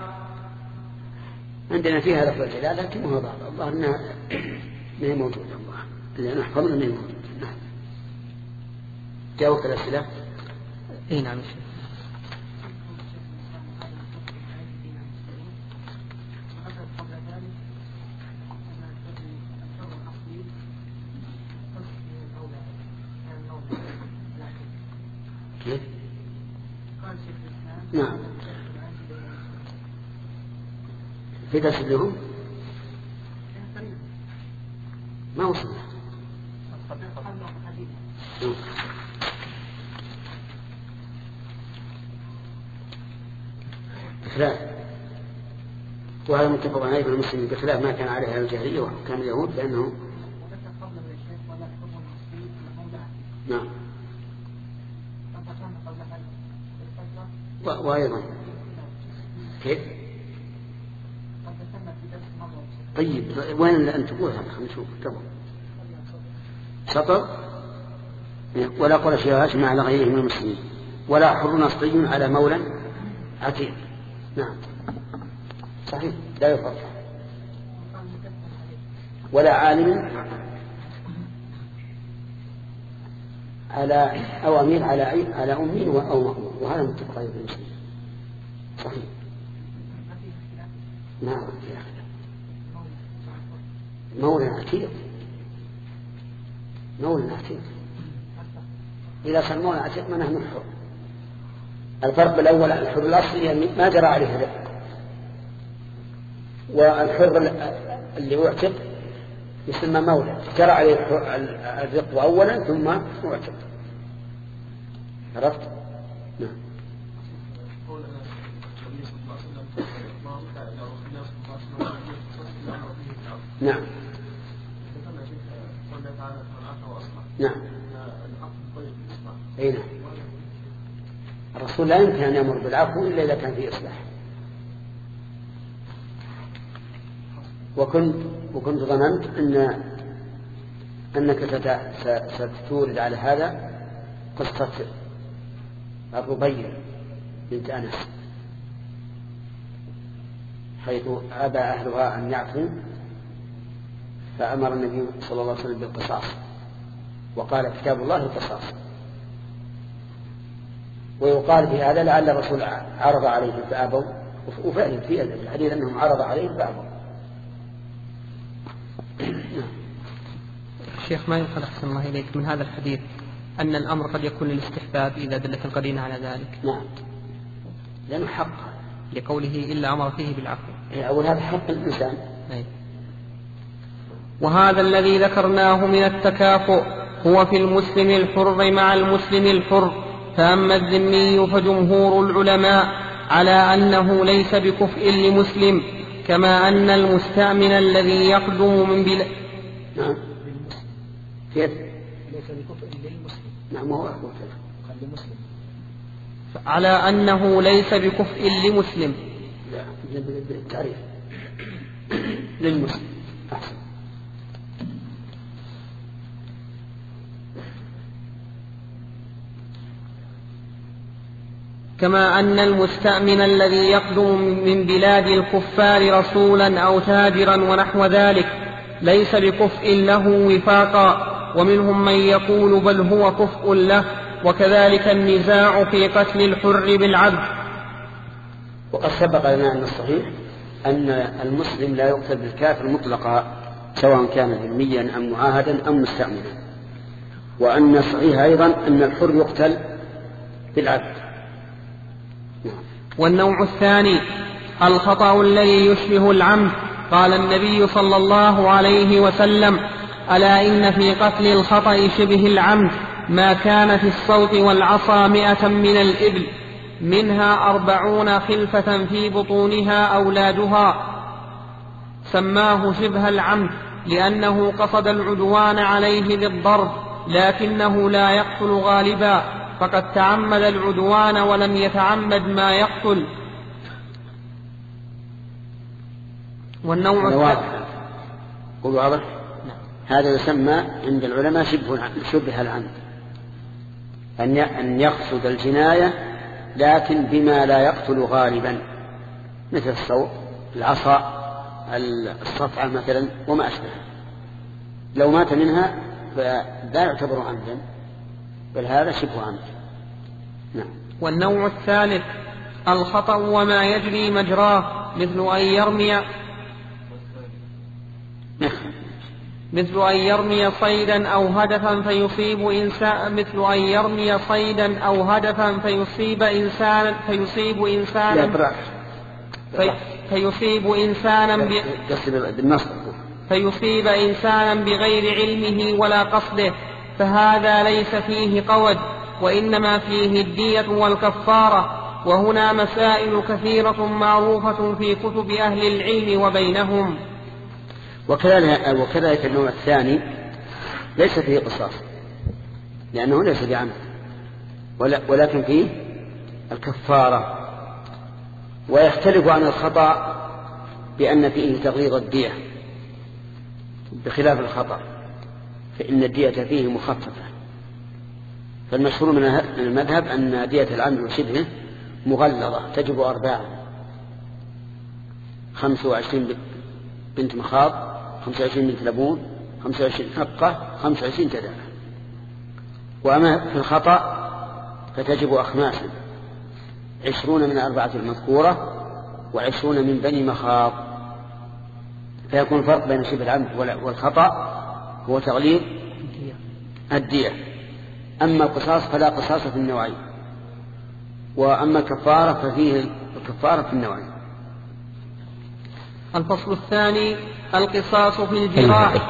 عندنا فيها لفظ الجلال لكنه ضعف، الله أنها ما هي موجودة، الله اللي نحفظنا ما هي موجودة. نعم. جاوبت الأسئلة؟ إيه نعم. كيف؟ نعم. في درس لهم ما وصلنا. بخلاف، وهذا متفق عليه ابن المسلمين، بخلاف ما كان عليه أهل الجاهلية وحكام اليهود، لأنه نعم. وأيضا كيف؟ طيب وين اللي أنت تقول هذا؟ خلينا نشوف. تبغى شطر ولا قرش هاشم على غيره من المسلمين، ولا حر نصري على مولى عتيق. نعم صحيح لا يفرق. ولا عالم على أو أمير على على أمين أو مأمور، وهذا متفق عليه المسلمين. صحيح. نعم في أخذ مولى عتيق، مولى عتيق إذا صار مولى عتيق ما نحن الحر. الفرق الأول الحر الأصلي ما جرى عليه الرق، والحر اللي اعتق يسمى مولى جرى عليه الرق أولا ثم اعتق. عرفت؟ نعم. نعم نعم. أي نعم. الرسول لا يمكن أن يأمر بالعفو إلا إذا كان فيه إصلاح. وكنت وكنت ظننت أن أنك ستورد على هذا قصة الربيع بنت أنس، حيث أبى أهلها أن يعفوا فأمر النبي صلى الله عليه وسلم بالقصاص، وقال كتاب الله القصاص. ويقال في هذا لعل الرسول عرض عليهم فأبوا، وفعلا في الحديث أنهم عرض عليهم فأبوا. شيخ ما ينقل أحسن الله إليك من هذا الحديث أن الأمر قد يكون للاستحباب إذا دلت القرينة على ذلك. نعم لأنه حق لقوله إلا أمر فيه بالعفو. أول هذا حق الإنسان. أي. وهذا الذي ذكرناه من التكافؤ هو في المسلم الحر مع المسلم الحر. فأما الذمي فجمهور العلماء على أنه ليس بكفء لمسلم، كما أن المستأمن الذي يقدم من بلاد نعم كيف ليس بكفء للمسلم. نعم هو للمسلم على أنه ليس بكفء لمسلم. لا بالتعريف للمسلم أحسن. كما أن المستأمن الذي يقدم من بلاد الكفار رسولا أو تاجرا ونحو ذلك ليس بكفء له وفاقا، ومنهم من يقول بل هو كفء له، وكذلك النزاع في قتل الحر بالعبد. وقد سبق لنا أن الصحيح أن المسلم لا يقتل بالكافر مطلقا سواء كان ذميا أم معاهدا أم مستأمنا، وأن الصحيح أيضا أن الحر يقتل بالعبد. والنوع الثاني الخطأ الذي يشبه العمد. قال النبي صلى الله عليه وسلم: ألا إن في قتل الخطأ شبه العمد ما كان في الصوت والعصا مئة من الإبل. منها أربعون خلفة في بطونها أولادها، سماه شبه العمد لأنه قصد العدوان عليه بالضرب لكنه لا يقتل غالبا، فقد تعمد العدوان ولم يتعمد ما يقتل. والنوع الثالث قل واضح. هذا يسمى عند العلماء شبه العمد، أن يقصد الجناية لكن بما لا يقتل غالبا، مثل الصوت، العصا، الصفعة مثلا وما أشبه. لو مات منها فلا يعتبر عمدا، بل هذا شبه عمد. نعم. والنوع الثالث الخطأ وما يجري مجراه، مثل أن يرمي مثل أن يرمي صيدا أو هدفا فيصيب إنسان مثل أن يرمي صيدا أو هدفا فيصيب إنسانا فيصيب إنسانا في فيصيب إنسانا فيصيب إنسانا بغير علمه ولا قصده، فهذا ليس فيه قود، وإنما فيه الدية والكفارة. وهنا مسائل كثيرة معروفة في كتب أهل العلم وبينهم. وكذلك النوع الثاني ليس فيه قصاص لأنه ليس بعمد، ولكن فيه الكفارة. ويختلف عن الخطأ بأن فيه تغليظ الدية بخلاف الخطأ، فإن الدية فيه مخففة. فالمشهور من المذهب أن دية العمد وشبهه مغلظة تجب أرباعا، خمس وعشرين بنت مخاض، خمس وعشرين بنت لبون، خمس وعشرين حقة، خمس وعشرين جدع. وأما في الخطأ فتجب أخماسا، عشرون من أربعة المذكورة وعشرون من بني مخاض. فيكون الفرق بين شبه العمد والخطأ هو تغليظ الدية. أما القصاص فلا قصاص في النوعين، وأما الكفارة ففيه الكفارة في النوعين. الفصل الثاني القصاص في الجراح.